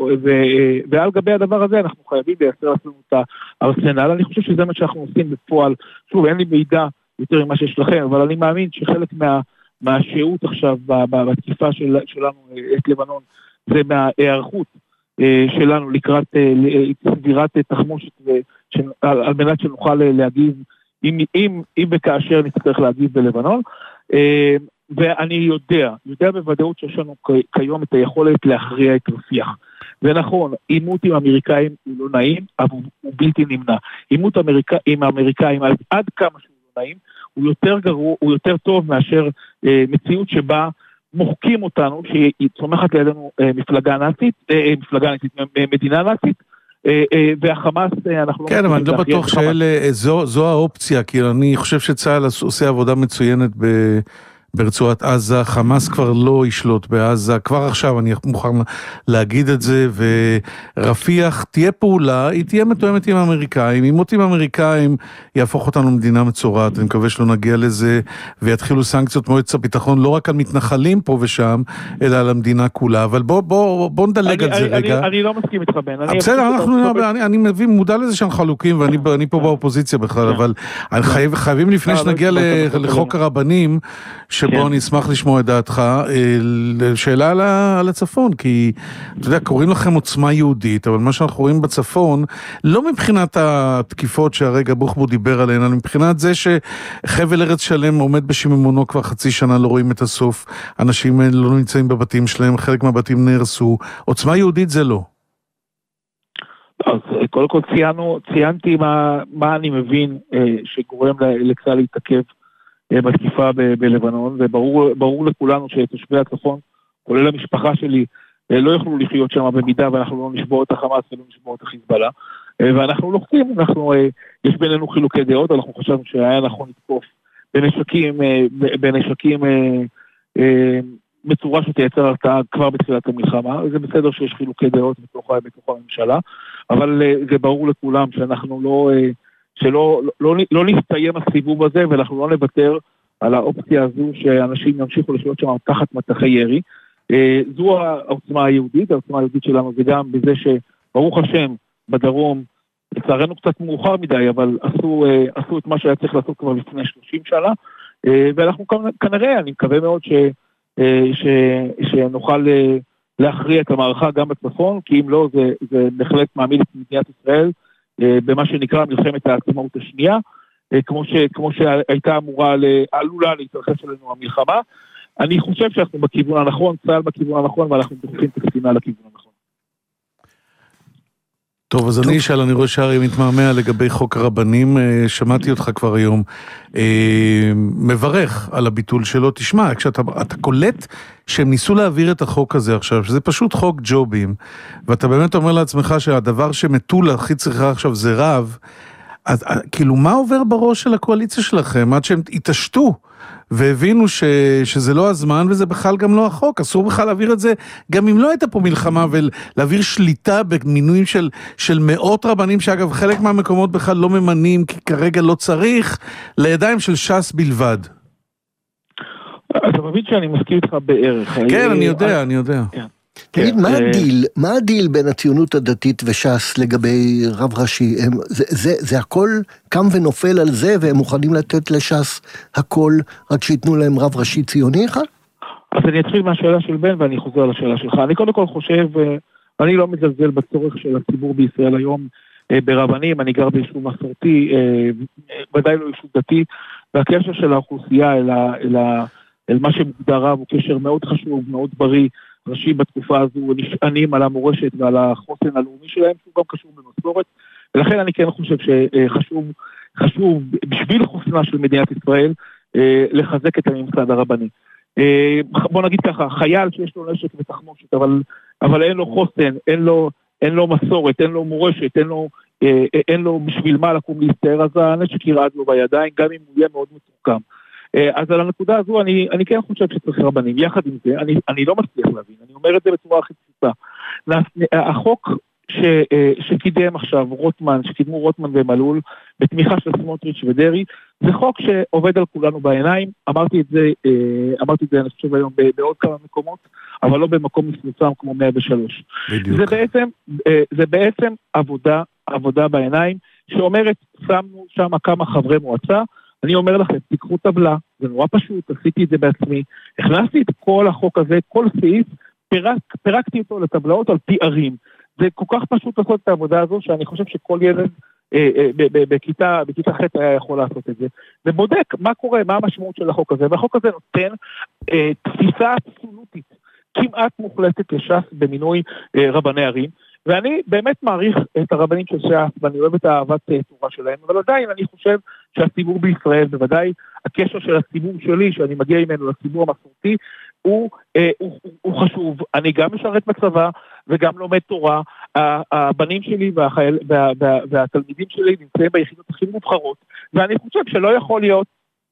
[SPEAKER 5] ועל גבי הדבר הזה אנחנו חייבים לייצר לנו את הארסנל. אני חושב שזה מה שאנחנו עושים בפועל. שוב, אין לי מידע יותר ממה שיש לכם, אבל אני מאמין שחלק מהשהות עכשיו בתקיפה שלנו את לבנון, זה מההיערכות שלנו לקראת סגירת תחמושת, על מנת שנוכל להגיב, אם וכאשר נצטרך להגיב בלבנון. ואני יודע, יודע בוודאות שיש לנו כיום את היכולת להכריע את רפיח. ונכון, עימות עם האמריקאים הוא לא נעים, אבל הוא בלתי נמנע. עימות עם האמריקאים עד כמה שהוא לא נעים, הוא יותר גרוע, הוא יותר טוב מאשר אה, מציאות שבה מוחקים אותנו, שהיא צומחת לידינו אה, מפלגה נאצית, אה, מפלגה נאצית, אה, מדינה נאצית, אה, אה, והחמאס, אה, אנחנו
[SPEAKER 3] כן,
[SPEAKER 5] לא...
[SPEAKER 3] אבל אני לא בטוח שזו האופציה, כי אני חושב שצה"ל עושה עבודה מצוינת ב... ברצועת עזה, חמאס כבר לא ישלוט בעזה, כבר עכשיו אני מוכן להגיד את זה, ורפיח תהיה פעולה, היא תהיה מתואמת עם האמריקאים, עימות עם האמריקאים יהפוך אותנו מדינה מצורעת, אני מקווה שלא נגיע לזה, ויתחילו סנקציות מועצת הביטחון, לא רק על מתנחלים פה ושם, אלא על המדינה כולה, אבל בוא, בוא, בוא נדלג על זה רגע.
[SPEAKER 5] אני, אני לא מסכים איתך בן.
[SPEAKER 3] בסדר, אנחנו, אני, אני מבין, מודע לזה שאנחנו חלוקים, ואני אני פה באופוזיציה בכלל, אבל חייב, חייבים לפני שנגיע לחוק הרבנים, שבו אני אשמח לשמוע את דעתך, שאלה על הצפון, כי אתה יודע, קוראים לכם עוצמה יהודית, אבל מה שאנחנו רואים בצפון, לא מבחינת התקיפות שהרגע בוחבו דיבר עליהן, אלא מבחינת זה שחבל ארץ שלם עומד בשיממונו כבר חצי שנה, לא רואים את הסוף, אנשים לא נמצאים בבתים שלהם, חלק מהבתים נהרסו, עוצמה יהודית זה לא.
[SPEAKER 5] אז קודם כל ציינו, ציינתי מה, מה אני מבין שגורם לקצה להתעכב בתקיפה ב- בלבנון, וברור ברור לכולנו שתושבי הצפון, כולל המשפחה שלי, לא יוכלו לחיות שם במידה, ואנחנו לא נשבור את החמאס ולא נשבור את החיזבאללה, ואנחנו לוחצים, אנחנו, יש בינינו חילוקי דעות, אנחנו חשבנו שהיה נכון לתקוף בנשקים, בנשקים בצורה שתייצר הרתעה כבר בתחילת המלחמה, זה בסדר שיש חילוקי דעות בתוך, בתוך הממשלה, אבל זה ברור לכולם שאנחנו לא... שלא לא, לא, לא נסתיים הסיבוב הזה, ואנחנו לא נוותר על האופציה הזו שאנשים ימשיכו לשלות שם תחת מטחי ירי. אה, זו העוצמה היהודית, העוצמה היהודית שלנו זה גם בזה שברוך השם בדרום, לצערנו קצת מאוחר מדי, אבל עשו, אה, עשו את מה שהיה צריך לעשות כבר לפני שלושים שנה, אה, ואנחנו כנראה, אני מקווה מאוד ש, אה, ש, שנוכל אה, להכריע את המערכה גם בצפון, כי אם לא, זה, זה בהחלט מעמיד את מדינת ישראל, במה שנקרא מלחמת העצמאות השנייה, כמו, ש, כמו שהייתה אמורה, עלולה להתרחש עלינו המלחמה. אני חושב שאנחנו בכיוון הנכון, צה"ל בכיוון הנכון, ואנחנו דוחפים את הספינה לכיוון הנכון.
[SPEAKER 3] טוב, אז אני אשאל, אני רואה שהרי מתמהמה לגבי חוק הרבנים, שמעתי אותך כבר היום, מברך על הביטול שלו. תשמע, כשאתה אתה קולט שהם ניסו להעביר את החוק הזה עכשיו, שזה פשוט חוק ג'ובים, ואתה באמת אומר לעצמך שהדבר שמטולה הכי צריכה עכשיו זה רב, אז כאילו מה עובר בראש של הקואליציה שלכם, עד שהם התעשתו, והבינו ש, שזה לא הזמן, וזה בכלל גם לא החוק, אסור בכלל להעביר את זה, גם אם לא הייתה פה מלחמה, ולהעביר שליטה במינויים של, של מאות רבנים, שאגב חלק מהמקומות בכלל לא ממנים, כי כרגע לא צריך, לידיים של ש"ס בלבד.
[SPEAKER 5] אתה מבין שאני מסכים איתך בערך.
[SPEAKER 3] כן, אני יודע, אני יודע.
[SPEAKER 2] תגיד, מה הדיל, מה הדיל בין הציונות הדתית וש"ס לגבי רב ראשי? זה, זה, זה הכל קם ונופל על זה, והם מוכנים לתת לש"ס הכל, רק שיתנו להם רב ראשי ציוני אחד?
[SPEAKER 5] אז אני אתחיל מהשאלה של בן, ואני חוזר לשאלה שלך. אני קודם כל חושב, אני לא מזלזל בצורך של הציבור בישראל היום ברבנים, אני גר ביישוב מסורתי, ודאי לא יישוב דתי, והקשר של האוכלוסייה אל, אל, אל מה שמוגדר רב הוא קשר מאוד חשוב, מאוד בריא, ראשי בתקופה הזו נשענים על המורשת ועל החוסן הלאומי שלהם, שהוא גם קשור במסורת, ולכן אני כן חושב שחשוב, חשוב בשביל חוסנה של מדינת ישראל, לחזק את הממסד הרבני. בוא נגיד ככה, חייל שיש לו נשק ותחמושת, אבל, אבל אין לו חוסן, אין לו, אין לו מסורת, אין לו מורשת, אין לו, אין לו בשביל מה לקום להסתער, אז הנשק ירעד לו בידיים, גם אם הוא יהיה מאוד מתוחכם. אז על הנקודה הזו אני, אני כן חושב שצריך רבנים. יחד עם זה, אני, אני לא מצליח להבין, אני אומר את זה בצורה הכי פשוטה. החוק ש, שקידם עכשיו רוטמן, שקידמו רוטמן ומלול, בתמיכה של סמוטריץ' ודרי, זה חוק שעובד על כולנו בעיניים, אמרתי את זה, אמרתי את זה אני חושב היום בעוד כמה מקומות, אבל לא במקום מסוים כמו מאה ושלוש. בדיוק. זה בעצם, זה בעצם עבודה, עבודה בעיניים, שאומרת, שמנו שם כמה חברי מועצה, אני אומר לכם, תיקחו טבלה, זה נורא פשוט, עשיתי את זה בעצמי, הכנסתי את כל החוק הזה, כל סעיף, פירק, פירקתי אותו לטבלאות על פי ערים. זה כל כך פשוט לעשות את העבודה הזו, שאני חושב שכל ילד אה, אה, בכיתה, בכיתה ח' היה יכול לעשות את זה. ובודק מה קורה, מה המשמעות של החוק הזה, והחוק הזה נותן אה, תפיסה אבסולוטית, כמעט מוחלטת לש"ס במינוי אה, רבני ערים, ואני באמת מעריך את הרבנים של ש"ס, ואני אוהב את האהבת תורה שלהם, אבל עדיין אני חושב שהציבור בישראל, בוודאי הקשר של הציבור שלי, שאני מגיע ממנו לציבור המסורתי, הוא, אה, הוא, הוא, הוא חשוב. אני גם משרת בצבא, וגם לומד תורה. הבנים שלי והחייל, וה, וה, והתלמידים שלי נמצאים ביחידות הכי מובחרות, ואני חושב שלא יכול להיות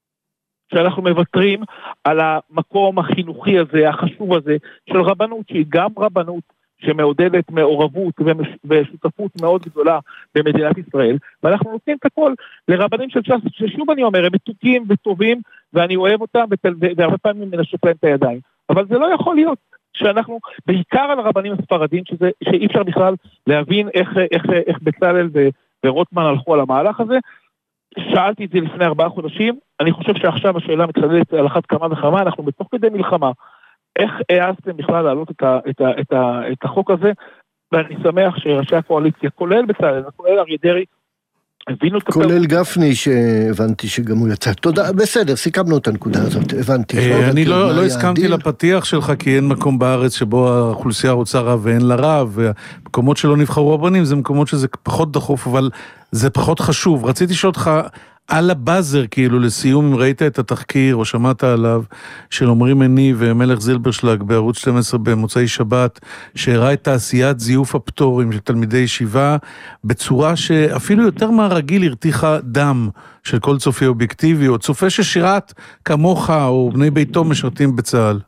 [SPEAKER 5] שאנחנו מבטרים על המקום החינוכי הזה, החשוב הזה, של רבנות, שהיא גם רבנות, שמעודדת מעורבות ושותפות מאוד גדולה במדינת ישראל, ואנחנו נותנים את הכל לרבנים של ש"ס, ששוב אני אומר, הם מתוקים וטובים, ואני אוהב אותם, והרבה פעמים מנשק להם את הידיים. אבל זה לא יכול להיות שאנחנו, בעיקר על הרבנים הספרדים, שזה, שאי אפשר בכלל להבין איך, איך, איך בצלאל ורוטמן הלכו על המהלך הזה. שאלתי את זה לפני ארבעה חודשים, אני חושב שעכשיו השאלה מתחדדת על אחת כמה וכמה, אנחנו בתוך כדי מלחמה. איך העזתם בכלל להעלות את, ה, את, ה, את, ה, את החוק הזה, ואני שמח שראשי הקואליציה, כולל בצלאל, כולל אריה דרעי, הבינו את
[SPEAKER 2] כולל הפעם. גפני שהבנתי שגם הוא יצא. תודה, בסדר, סיכמנו את הנקודה הזאת, הבנתי.
[SPEAKER 3] אני לא, לא הסכמתי לפתיח שלך, כי אין מקום בארץ שבו האוכלוסייה רוצה רב ואין לה רב, ומקומות שלא נבחרו רבנים, זה מקומות שזה פחות דחוף, אבל זה פחות חשוב. רציתי לשאול אותך, על הבאזר, כאילו, לסיום, אם ראית את התחקיר, או שמעת עליו, של עמרי מני ומלך זילברשלג, בערוץ שתים עשרה במוצאי שבת, שהראה את תעשיית זיוף הפטורים של תלמידי ישיבה, בצורה שאפילו יותר מהרגיל הרתיחה דם של כל צופי אובייקטיבי, או צופה ששירת כמוך, או בני ביתו משרתים בצה"ל.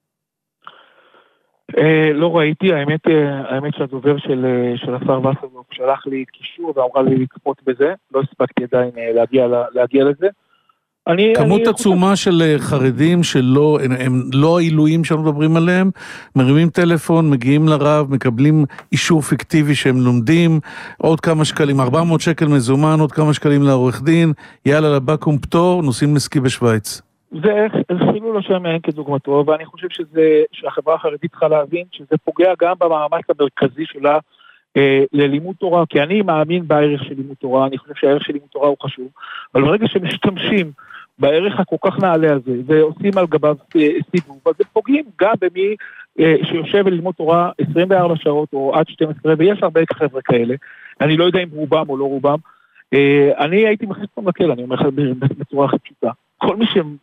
[SPEAKER 5] לא ראיתי, האמת, האמת שהדובר של, של השר וסרלאוף שלח לי קישור ואמרה לי לקפוץ בזה, לא הספקתי עדיין להגיע, להגיע לזה. אני,
[SPEAKER 3] כמות
[SPEAKER 5] אני
[SPEAKER 3] עצומה חושב... של חרדים שלא, הם, הם לא העילויים שאנחנו מדברים עליהם, מרימים טלפון, מגיעים לרב, מקבלים אישור פיקטיבי שהם לומדים, עוד כמה שקלים, ארבע מאות שקל מזומן, עוד כמה שקלים לעורך דין, יאללה לבקום פטור, נוסעים לסקי בשוויץ.
[SPEAKER 5] זה חילול השם אין כדוגמתו, ואני חושב שזה, שהחברה החרדית צריכה להבין שזה פוגע גם במאמץ המרכזי שלה אה, ללימוד תורה, כי אני מאמין בערך של לימוד תורה, אני חושב שהערך של לימוד תורה הוא חשוב, אבל ברגע שמשתמשים בערך הכל כך נעלה הזה, ועושים על גביו אה, סיבוב, אז זה פוגעים גם במי אה, שיושב וללמוד תורה עשרים וארבע שעות או עד שתים עשרה, ויש הרבה חבר'ה כאלה, אני לא יודע אם רובם או לא רובם, אה, אני הייתי מכניס אותם לכלא, אני אומר לך בצורה הכי פשוטה. כל מי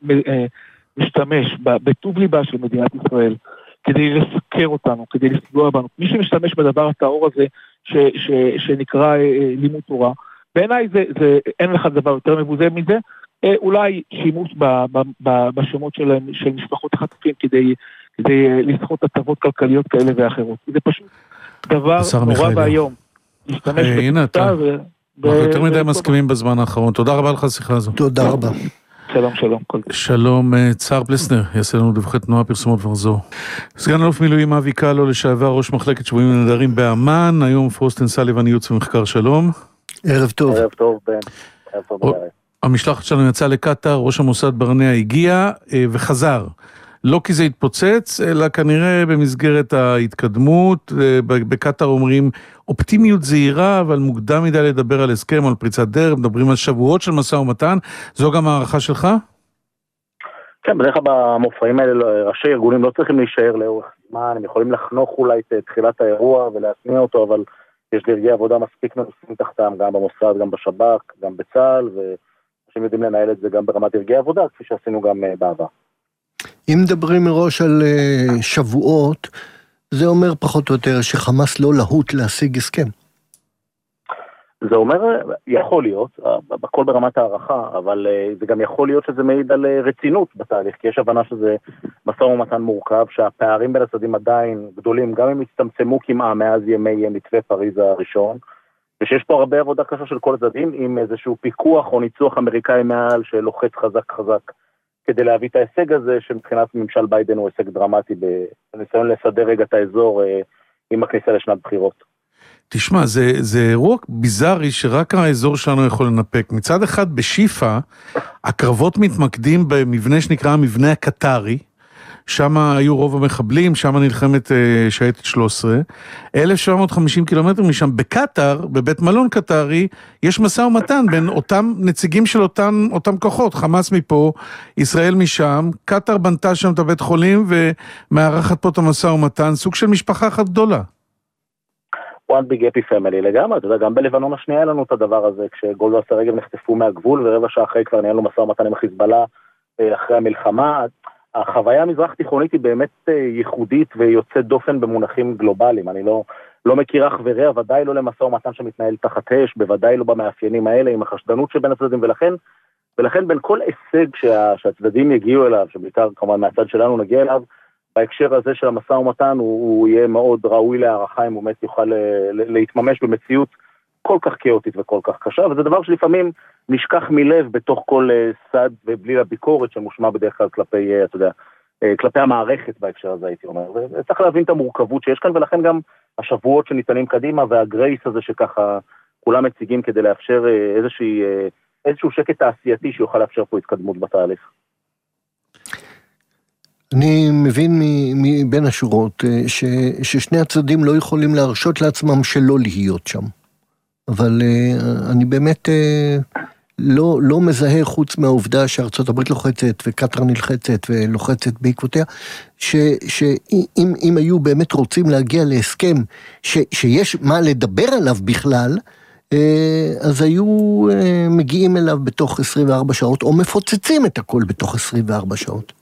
[SPEAKER 5] שמשתמש בטוב ליבה של מדינת ישראל, כדי לסקר אותנו, כדי לפגוע בנו, מי שמשתמש בדבר הטהור הזה, ש, ש, שנקרא לימוד תורה, בעיניי זה, זה, אין לך דבר יותר מבוזה מזה, אולי שימוש ב, ב, ב, בשמות של, של משפחות החטופים, כדי, כדי לסחוט הטבות כלכליות כאלה ואחרות. זה פשוט דבר נורא והיום. להשתמש
[SPEAKER 3] בקטע ו... אנחנו יותר מדי מסכימים בזמן האחרון. תודה רבה לך השיחה הזו.
[SPEAKER 2] תודה רבה.
[SPEAKER 5] שלום, שלום.
[SPEAKER 3] שלום, צער פלסנר, יעשה לנו דיווחי תנועה, פרסומות ורזור. סגן אלוף מילואים אבי קלו, לשעבר ראש מחלקת שבויים ונעדרים באמן, היום פרוסטן סליבן, ייעוץ ומחקר, שלום.
[SPEAKER 2] ערב טוב.
[SPEAKER 6] ערב טוב, בן. ערב טוב, בערב.
[SPEAKER 3] המשלחת שלנו יצא לקטר, ראש המוסד ברנע הגיע וחזר. לא כי זה התפוצץ, אלא כנראה במסגרת ההתקדמות, בקטר אומרים אופטימיות זהירה, אבל מוקדם מדי לדבר על הסכם, על פריצת דרך, מדברים על שבועות של משא ומתן, זו גם הערכה שלך?
[SPEAKER 6] כן, בדרך כלל במופעים האלה, ראשי ארגונים לא צריכים להישאר לאורך זמן, הם יכולים לחנוך אולי את תחילת האירוע ולהסניע אותו, אבל יש דרגי עבודה מספיק נושאים תחתם, גם במוסד, גם בשב"כ, גם בצה"ל, ואנשים יודעים לנהל את זה גם ברמת דרגי עבודה, כפי שעשינו גם בעבר.
[SPEAKER 2] אם מדברים מראש על שבועות, זה אומר פחות או יותר שחמאס לא להוט להשיג הסכם.
[SPEAKER 6] זה אומר, יכול להיות, הכל ברמת הערכה, אבל זה גם יכול להיות שזה מעיד על רצינות בתהליך, כי יש הבנה שזה משא ומתן מורכב, שהפערים בין הצדדים עדיין גדולים, גם אם הצטמצמו כמעט מאז ימי מתווה פריז הראשון, ושיש פה הרבה עבודה קשה של כל הצדדים, עם איזשהו פיקוח או ניצוח אמריקאי מעל שלוחץ חזק חזק, כדי להביא את ההישג הזה, שמבחינת ממשל ביידן הוא הישג דרמטי, בניסיון לסדר רגע את האזור עם הכניסה לשנת בחירות.
[SPEAKER 3] תשמע, זה, זה אירוע ביזרי שרק האזור שלנו יכול לנפק. מצד אחד בשיפה, הקרבות מתמקדים במבנה שנקרא המבנה הקטרי, שם היו רוב המחבלים, שם נלחמת שייטת שלוש עשרה, אלף שבע מאות וחמישים קילומטר משם, בקטר, בבית מלון קטרי, יש משא ומתן בין אותם נציגים של אותם, אותם כוחות, חמאס מפה, ישראל משם, קטר בנתה שם את הבית חולים, ומערכת פה את המשא ומתן, סוג של משפחה אחת גדולה.
[SPEAKER 6] one big happy family לגמרי, אתה יודע, גם בלבנון השנייה היה לנו את הדבר הזה, כשגולדה רגב נחטפו מהגבול, ורבע שעה אחרי כבר ניהלנו משא ומתן עם החיזבאללה אחרי המלחמה. החוויה המזרח תיכונית היא באמת ייחודית ויוצאת דופן במונחים גלובליים, אני לא, לא מכיר אח ורע, ודאי לא למשא ומתן שמתנהל תחת אש, בוודאי לא במאפיינים האלה, עם החשדנות שבין הצדדים, ולכן, ולכן בין כל הישג שה, שהצדדים יגיעו אליו, שבעיקר כמובן מהצד שלנו נגיע אליו, בהקשר הזה של המשא ומתן הוא, הוא יהיה מאוד ראוי להערכה, אם הוא באמת יוכל להתממש במציאות כל כך כאוטית וכל כך קשה, וזה דבר שלפעמים נשכח מלב בתוך כל סד ובלי הביקורת שמושמע בדרך כלל כלפי, אתה יודע, כלפי המערכת בהקשר הזה, הייתי אומר. וצריך להבין את המורכבות שיש כאן, ולכן גם השבועות שניתנים קדימה, והגרייס הזה שככה כולם מציגים כדי לאפשר איזושהי, איזשהו שקט תעשייתי שיוכל לאפשר פה התקדמות בתהליך.
[SPEAKER 2] אני מבין מבין השורות ש, ששני הצדדים לא יכולים להרשות לעצמם שלא להיות שם. אבל אני באמת לא, לא מזהה חוץ מהעובדה שארצות הברית לוחצת וקטר נלחצת ולוחצת בעקבותיה, ש, שאם אם היו באמת רוצים להגיע להסכם ש, שיש מה לדבר עליו בכלל, אז היו מגיעים אליו בתוך עשרים וארבע שעות, או מפוצצים את הכל בתוך עשרים וארבע שעות.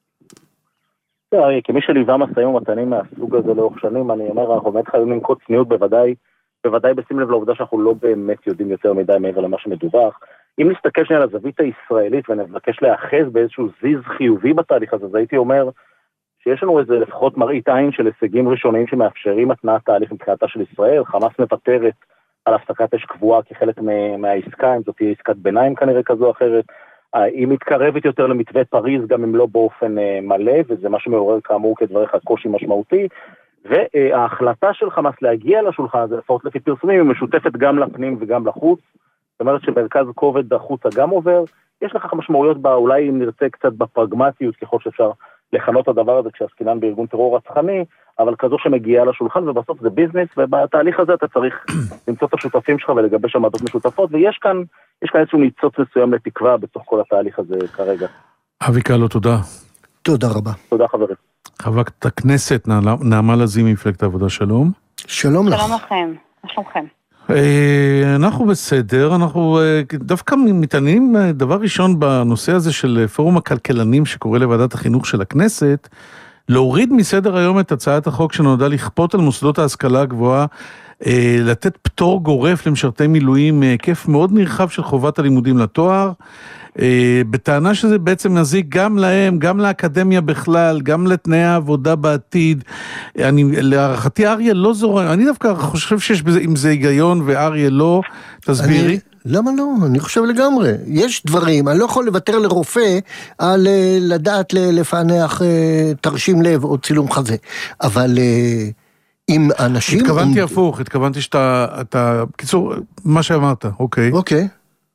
[SPEAKER 6] כמי שליווה משאים ומתנים מהסוג הזה לאורך שנים, אני אומר, אנחנו באמת חייבים לנקוט צניעות בוודאי, בוודאי בשים לב לעובדה שאנחנו לא באמת יודעים יותר מדי מעבר למה שמדווח. אם נסתכל שנייה על הזווית הישראלית ונבקש להאחז באיזשהו זיז חיובי בתהליך הזה, אז הייתי אומר שיש לנו איזה לפחות מראית עין של הישגים ראשוניים שמאפשרים התנעת תהליך מבחינתה של ישראל. חמאס מוותרת על הפסקת אש קבועה כחלק מהעסקה, אם זאת תהיה עסקת ביניים כנראה כזו או אחרת. היא מתקרבת יותר למתווה פריז, גם אם לא באופן מלא, וזה מה שמעורר כאמור כדבריך קושי משמעותי. וההחלטה של חמאס להגיע לשולחן הזה, לפחות לפי פרסומים, היא משותפת גם לפנים וגם לחוץ. זאת אומרת שמרכז כובד החוצה גם עובר. יש לכך משמעויות בה, אולי אם נרצה קצת בפרגמטיות, ככל שאפשר לכנות את הדבר הזה כשעסקינן בארגון טרור רצחני, אבל כזו שמגיעה לשולחן, ובסוף זה ביזנס, ובתהליך הזה אתה צריך למצוא את השותפים שלך ולגבש עמדות משותפות, ויש כאן, יש כאן איזשהו ניצוץ מסוים לתקווה בתוך כל התהליך הזה כרגע.
[SPEAKER 3] אבי קלו, תודה.
[SPEAKER 2] תודה רבה.
[SPEAKER 6] תודה חברים.
[SPEAKER 3] חברת הכנסת נעמה לזימי מפלגת העבודה, שלום.
[SPEAKER 2] שלום לך.
[SPEAKER 7] שלום לכם, מה שלומכם?
[SPEAKER 3] אנחנו בסדר, אנחנו דווקא מתעניינים דבר ראשון בנושא הזה של פורום הכלכלנים שקורא לוועדת החינוך של הכנסת, להוריד מסדר היום את הצעת החוק שנועדה לכפות על מוסדות ההשכלה הגבוהה, לתת פטור גורף למשרתי מילואים, היקף מאוד נרחב של חובת הלימודים לתואר, בטענה שזה בעצם נזיק גם להם, גם לאקדמיה בכלל, גם לתנאי העבודה בעתיד. אני, להערכתי אריה לא זורם, אני דווקא חושב שיש בזה, אם זה היגיון ואריה לא, תסבירי.
[SPEAKER 2] אני, למה לא? אני חושב לגמרי. יש דברים, אני לא יכול לוותר לרופא על לדעת לפענח תרשים לב או צילום חזה, אבל אם אנשים...
[SPEAKER 3] התכוונתי הפוך, התכוונתי שאתה, קיצור, מה שאמרת, אוקיי.
[SPEAKER 2] אוקיי.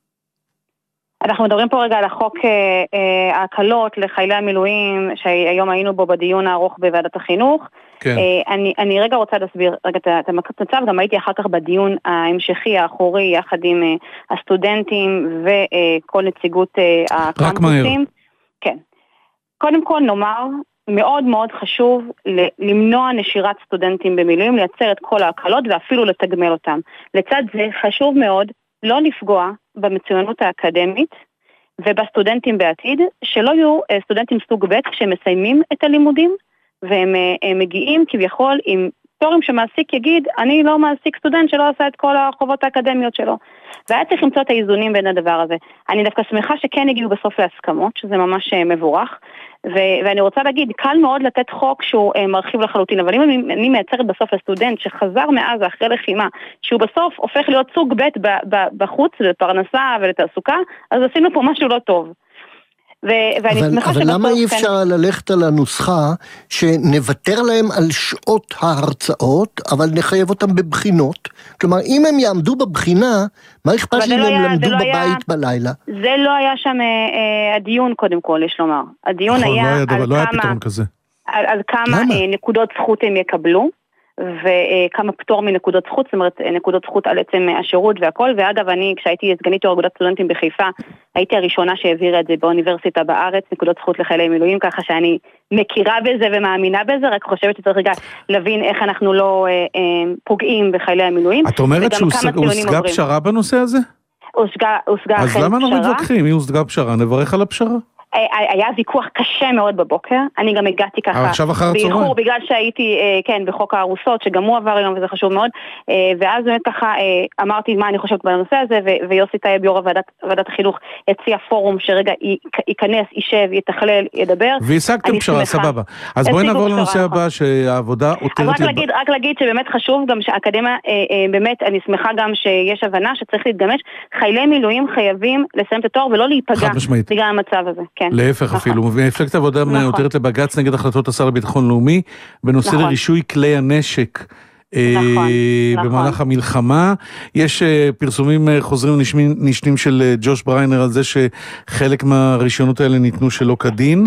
[SPEAKER 7] אנחנו מדברים פה רגע על החוק ההקלות לחיילי המילואים, שהיום היינו בו בדיון הארוך בוועדת החינוך.
[SPEAKER 3] כן.
[SPEAKER 7] אני, אני רגע רוצה להסביר רגע את המצב, גם הייתי אחר כך בדיון ההמשכי האחורי, יחד עם הסטודנטים וכל נציגות הקמפוסים.
[SPEAKER 3] רק מהר.
[SPEAKER 7] כן. קודם כל נאמר, מאוד מאוד חשוב למנוע נשירת סטודנטים במילואים, לייצר את כל ההקלות ואפילו לתגמל אותם. לצד זה חשוב מאוד לא לפגוע במצוינות האקדמית ובסטודנטים בעתיד, שלא יהיו סטודנטים סוג ב' כשהם מסיימים את הלימודים, והם מגיעים כביכול עם פטורים שמעסיק יגיד, אני לא מעסיק סטודנט שלא עשה את כל החובות האקדמיות שלו. והיה צריך למצוא את האיזונים בין הדבר הזה. אני דווקא שמחה שכן הגיעו בסוף להסכמות, שזה ממש מבורך, ו- ואני רוצה להגיד, קל מאוד לתת חוק שהוא uh, מרחיב לחלוטין, אבל אם אני, אני מייצרת בסוף לסטודנט שחזר מאז אחרי לחימה, שהוא בסוף הופך להיות סוג ב' ב- ב- בחוץ, לפרנסה ולתעסוקה, אז עשינו פה משהו לא טוב. ו- ואני
[SPEAKER 2] אבל,
[SPEAKER 7] שמחה
[SPEAKER 2] אבל
[SPEAKER 7] שבסוף...
[SPEAKER 2] למה אי אפשר כן... ללכת על הנוסחה שנוותר להם על שעות ההרצאות, אבל נחייב אותם בבחינות? כלומר, אם הם יעמדו בבחינה, מה אכפת לי אם הם למדו לא בבית היה... בלילה?
[SPEAKER 7] זה לא היה שם אה, אה, הדיון קודם כל, יש לומר. הדיון
[SPEAKER 3] נכון,
[SPEAKER 7] היה,
[SPEAKER 3] לא היה,
[SPEAKER 7] על,
[SPEAKER 3] דבר,
[SPEAKER 7] כמה,
[SPEAKER 3] לא היה פתרון כזה.
[SPEAKER 7] על, על כמה אה, נקודות זכות הם יקבלו, וכמה פטור מנקודות זכות, זאת אומרת נקודות זכות על עצם השירות והכל, ואגב אני כשהייתי סגנית יו"ר אגודת סטודנטים בחיפה, הייתי הראשונה שהעבירה את זה באוניברסיטה בארץ, נקודות זכות לחיילי מילואים, ככה שאני מכירה בזה ומאמינה בזה, רק חושבת שצריך רגע להבין איך אנחנו לא אה, אה, פוגעים בחיילי המילואים.
[SPEAKER 3] את אומרת שהושגה פשרה בנושא הזה?
[SPEAKER 7] הושגה, הושגה
[SPEAKER 3] אז למה אנחנו מתווכחים? אם הושגה פשרה, נברך על הפשרה?
[SPEAKER 7] היה ויכוח קשה מאוד בבוקר, אני גם הגעתי ככה באיחור בגלל שהייתי, כן, בחוק הארוסות, שגם הוא עבר היום וזה חשוב מאוד, ואז באמת ככה אמרתי מה אני חושבת בנושא הזה, ויוסי טייב יו"ר ועדת החינוך הציע פורום שרגע ייכנס, יישב, יתכלל, ידבר.
[SPEAKER 3] והשגתם פשרה, סבבה. אז בואי נעבור לנושא הבא שהעבודה עותרת...
[SPEAKER 7] רק להגיד שבאמת חשוב גם שהאקדמיה, באמת אני שמחה גם שיש הבנה שצריך להתגמש, חיילי מילואים חייבים לסיים את התואר ולא להיפגע בגלל המצב הזה.
[SPEAKER 3] להפך אפילו, מפלגת העבודה עותרת לבג"ץ נגד החלטות השר לביטחון לאומי, בנושא לרישוי כלי הנשק במהלך המלחמה. יש פרסומים חוזרים נשנים של ג'וש בריינר על זה שחלק מהרישיונות האלה ניתנו שלא כדין,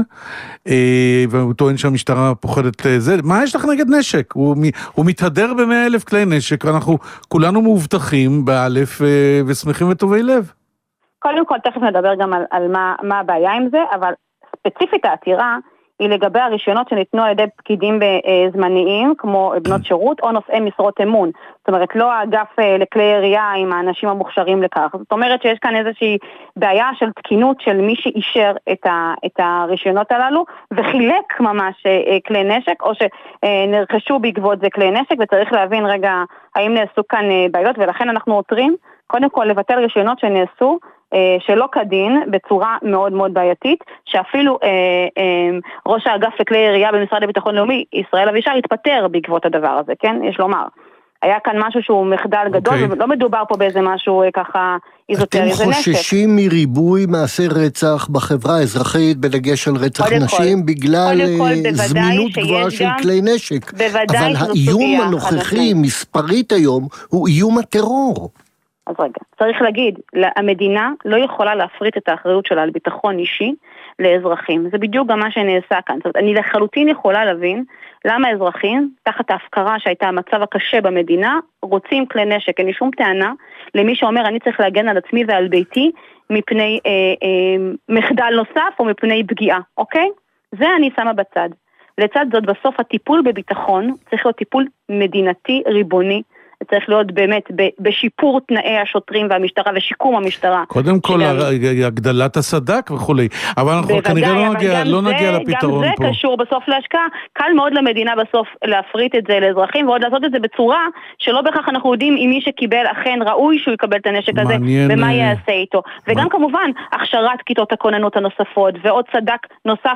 [SPEAKER 3] והוא טוען שהמשטרה פוחדת זה. מה יש לך נגד נשק? הוא מתהדר ב-מאה אלף כלי נשק, ואנחנו כולנו מאובטחים באלף ושמחים וטובי לב.
[SPEAKER 7] קודם כל, תכף נדבר גם על, על מה, מה הבעיה עם זה, אבל ספציפית העתירה היא לגבי הרישיונות שניתנו על ידי פקידים זמניים, כמו בנות שירות, או נושאי משרות אמון. זאת אומרת, לא האגף לכלי ירייה עם האנשים המוכשרים לכך. זאת אומרת שיש כאן איזושהי בעיה של תקינות של מי שאישר את, ה, את הרישיונות הללו, וחילק ממש כלי נשק, או שנרכשו בעקבות זה כלי נשק, וצריך להבין רגע האם נעשו כאן בעיות, ולכן אנחנו עותרים, קודם כל לבטל רישיונות שנעשו, שלא כדין, בצורה מאוד מאוד בעייתית, שאפילו אה, אה, ראש האגף לכלי ירייה במשרד הביטחון לאומי, ישראל אבישר, התפטר בעקבות הדבר הזה, כן? יש לומר. היה כאן משהו שהוא מחדל גדול, okay. ולא מדובר פה באיזה משהו ככה איזוטרי, זה נשק.
[SPEAKER 2] אתם חוששים מריבוי מעשי רצח בחברה האזרחית, בדגש על רצח נשים, כל, בגלל כל, זמינות גבוהה של כלי נשק. אבל האיום הנוכחי, מספרית היום, הוא איום הטרור.
[SPEAKER 7] אז רגע, צריך להגיד, המדינה לא יכולה להפריט את האחריות שלה על ביטחון אישי לאזרחים. זה בדיוק גם מה שנעשה כאן. זאת אומרת, אני לחלוטין יכולה להבין למה אזרחים, תחת ההפקרה שהייתה המצב הקשה במדינה, רוצים כלי נשק. אין לי שום טענה למי שאומר, אני צריך להגן על עצמי ועל ביתי מפני אה, אה, מחדל נוסף או מפני פגיעה, אוקיי? זה אני שמה בצד. לצד זאת, בסוף הטיפול בביטחון צריך להיות טיפול מדינתי ריבוני, צריך להיות באמת בשיפור תנאי השוטרים והמשטרה ושיקום המשטרה.
[SPEAKER 3] קודם כל הגדלת הסד"כ וכולי, אבל אנחנו כנראה לא נגיע, לא נגיע לפתרון פה.
[SPEAKER 7] גם זה קשור בסוף להשקעה, קל מאוד למדינה בסוף להפריט את זה לאזרחים, ועוד לעשות את זה בצורה שלא בכך אנחנו יודעים אם מי שקיבל אכן ראוי שהוא יקבל את הנשק הזה, ומה יעשה איתו. וגם כמובן הכשרת כיתות הכוננות הנוספות, ועוד סד"כ נוסף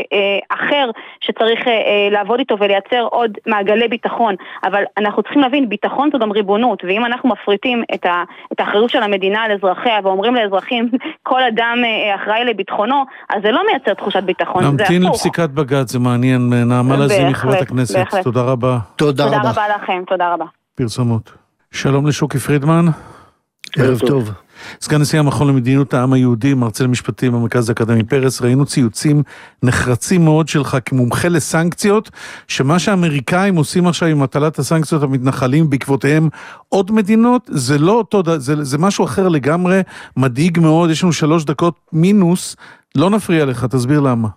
[SPEAKER 7] אחר שצריך לעבוד איתו ולייצר עוד מעגלי ביטחון, אבל אנחנו צריכים להבין, ביטחון זו גם ריבונות, ואם אנחנו מפריטים את, ה, את האחריות של המדינה על אזרחיה, ואומרים לאזרחים, כל אדם אחראי לביטחונו, אז זה לא מייצר תחושת ביטחון, זה הפוך.
[SPEAKER 3] נמתין לפסיקת בג"ץ, זה מעניין, נעמה לזימי חברת הכנסת, בהחלט. תודה רבה.
[SPEAKER 2] תודה,
[SPEAKER 7] תודה
[SPEAKER 2] רבה.
[SPEAKER 7] רבה לכם, תודה רבה.
[SPEAKER 3] פרסומות. שלום לשוקי פרידמן.
[SPEAKER 2] ערב טוב.
[SPEAKER 3] סגן נשיא המכון למדיניות העם היהודי, מרצה למשפטים במרכז האקדמי פרס, ראינו ציוצים נחרצים מאוד שלך כמומחה לסנקציות, שמה שהאמריקאים עושים עכשיו עם הטלת הסנקציות המתנחלים בעקבותיהם עוד מדינות, זה לא אותו, זה, זה משהו אחר לגמרי, מדאיג מאוד, יש לנו שלוש דקות מינוס, לא נפריע לך, תסביר למה.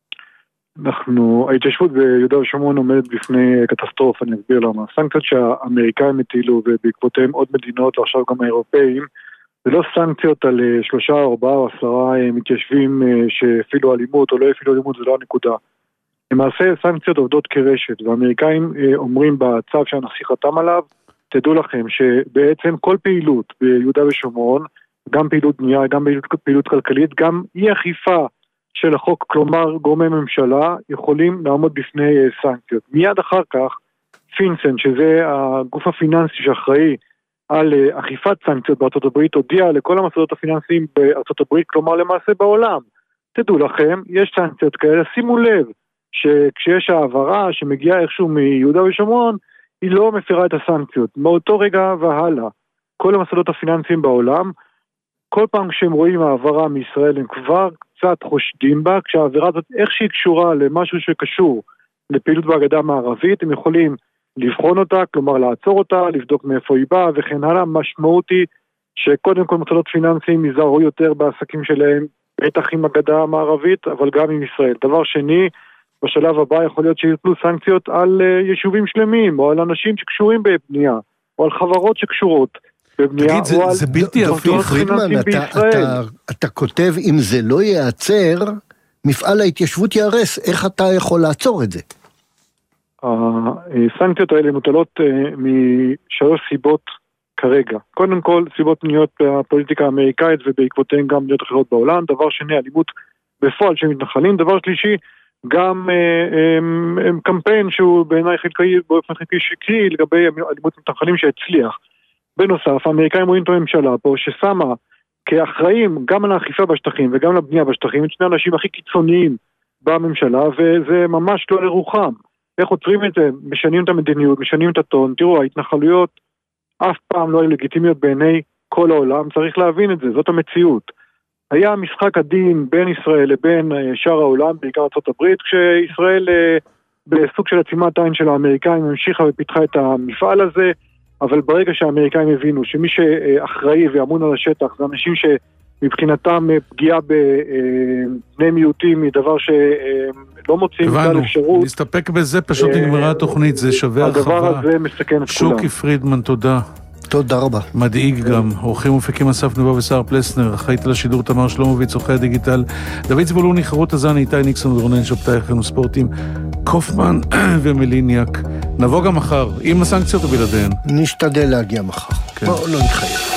[SPEAKER 8] אנחנו, ההתיישבות ביהודה ושומרון עומדת בפני קטסטרופה, אני אסביר למה. הסנקציות שהאמריקאים הטילו ובעקבותיהם עוד מדינות, ועכשיו גם האירופאים, זה לא סנקציות על שלושה, ארבעה או עשרה מתיישבים שהפעילו אלימות או לא הפעילו אלימות, זה לא הנקודה. למעשה סנקציות עובדות כרשת, והאמריקאים אומרים בצו שהנשיא חתם עליו, תדעו לכם שבעצם כל פעילות ביהודה ושומרון, גם פעילות בנייה, גם פעילות, פעילות כלכלית, גם אי אכיפה של החוק, כלומר גורמי ממשלה, יכולים לעמוד בפני סנקציות. מיד אחר כך, פינסן, שזה הגוף הפיננסי שאחראי על אכיפת סנקציות בארצות הברית, הודיע לכל המוסדות הפיננסיים בארצות הברית, כלומר למעשה בעולם. תדעו לכם, יש סנקציות כאלה, שימו לב שכשיש העברה שמגיעה איכשהו מיהודה ושומרון, היא לא מפירה את הסנקציות. מאותו רגע והלאה, כל המוסדות הפיננסיים בעולם, כל פעם כשהם רואים העברה מישראל, הם כבר קצת חושדים בה, כשהעבירה הזאת איך שהיא קשורה למשהו שקשור לפעילות בגדה המערבית, הם יכולים לבחון אותה, כלומר לעצור אותה, לבדוק מאיפה היא באה וכן הלאה. משמעות היא שקודם כל מוסדות פיננסיים ייזהרו יותר בעסקים שלהם, בטח עם הגדה המערבית, אבל גם עם ישראל. דבר שני, בשלב הבא יכול להיות שיוטלו סנקציות על uh, יישובים שלמים, או על אנשים שקשורים בבנייה, או על חברות שקשורות בבנייה.
[SPEAKER 3] תגיד, זה, זה בלתי הפיך.
[SPEAKER 2] פרידמן, אתה, אתה, אתה כותב, אם זה לא ייעצר, מפעל ההתיישבות יערס. איך אתה יכול לעצור את זה?
[SPEAKER 8] הסנקציות האלה מוטלות uh, משלוש סיבות כרגע. קודם כל, סיבות פניות בפוליטיקה האמריקאית, ובעקבותיהן גם מדינות אחרות בעולם. דבר שני, אלימות בפועל שמתנחלים. דבר שלישי, גם הם, הם קמפיין שהוא בעיניי חלקי, באופן חלקי שקרי, לגבי אלימות מתנחלים שהצליח. בנוסף, האמריקאים רואים את הממשלה פה, ששמה כאחראים גם על האכיפה בשטחים וגם לבנייה בשטחים, את שני האנשים הכי קיצוניים בממשלה, וזה ממש לא לרוחם. איך עוצרים את זה? משנים את המדיניות, משנים את הטון. תראו, ההתנחלויות אף פעם לא היו לגיטימיות בעיני כל העולם, צריך להבין את זה, זאת המציאות. היה משחק הדין בין ישראל לבין שאר העולם, בעיקר ארצות הברית, כשישראל בסוג של עצימת עין של האמריקאים המשיכה ופיתחה את המפעל הזה, אבל ברגע שהאמריקאים הבינו שמי שאחראי ואמון על השטח זה אנשים שמבחינתם פגיעה בבני מיעוטים היא דבר שלא מוצאים כלל אפשרות.
[SPEAKER 3] נסתפק בזה, פשוט נגמרה התוכנית, זה שווה הרחבה.
[SPEAKER 8] הדבר הזה מסכן את כולם.
[SPEAKER 3] שוקי פרידמן, תודה.
[SPEAKER 2] תודה רבה.
[SPEAKER 3] מדאיג גם. אורחים ומפיקים אסף נבו ושר פלסנר, אחראית על השידור תמר שלומוביץ, עורכי הדיגיטל דוד זבולוני, חרות הזן, איתי ניקסון ורונן שבתאי, הכנו ספורטים קופמן ומליניאק. נבוא גם מחר עם הסנקציות ובלעדיהן.
[SPEAKER 2] נשתדל להגיע מחר.
[SPEAKER 3] כן.
[SPEAKER 2] בואו לא נתחייב.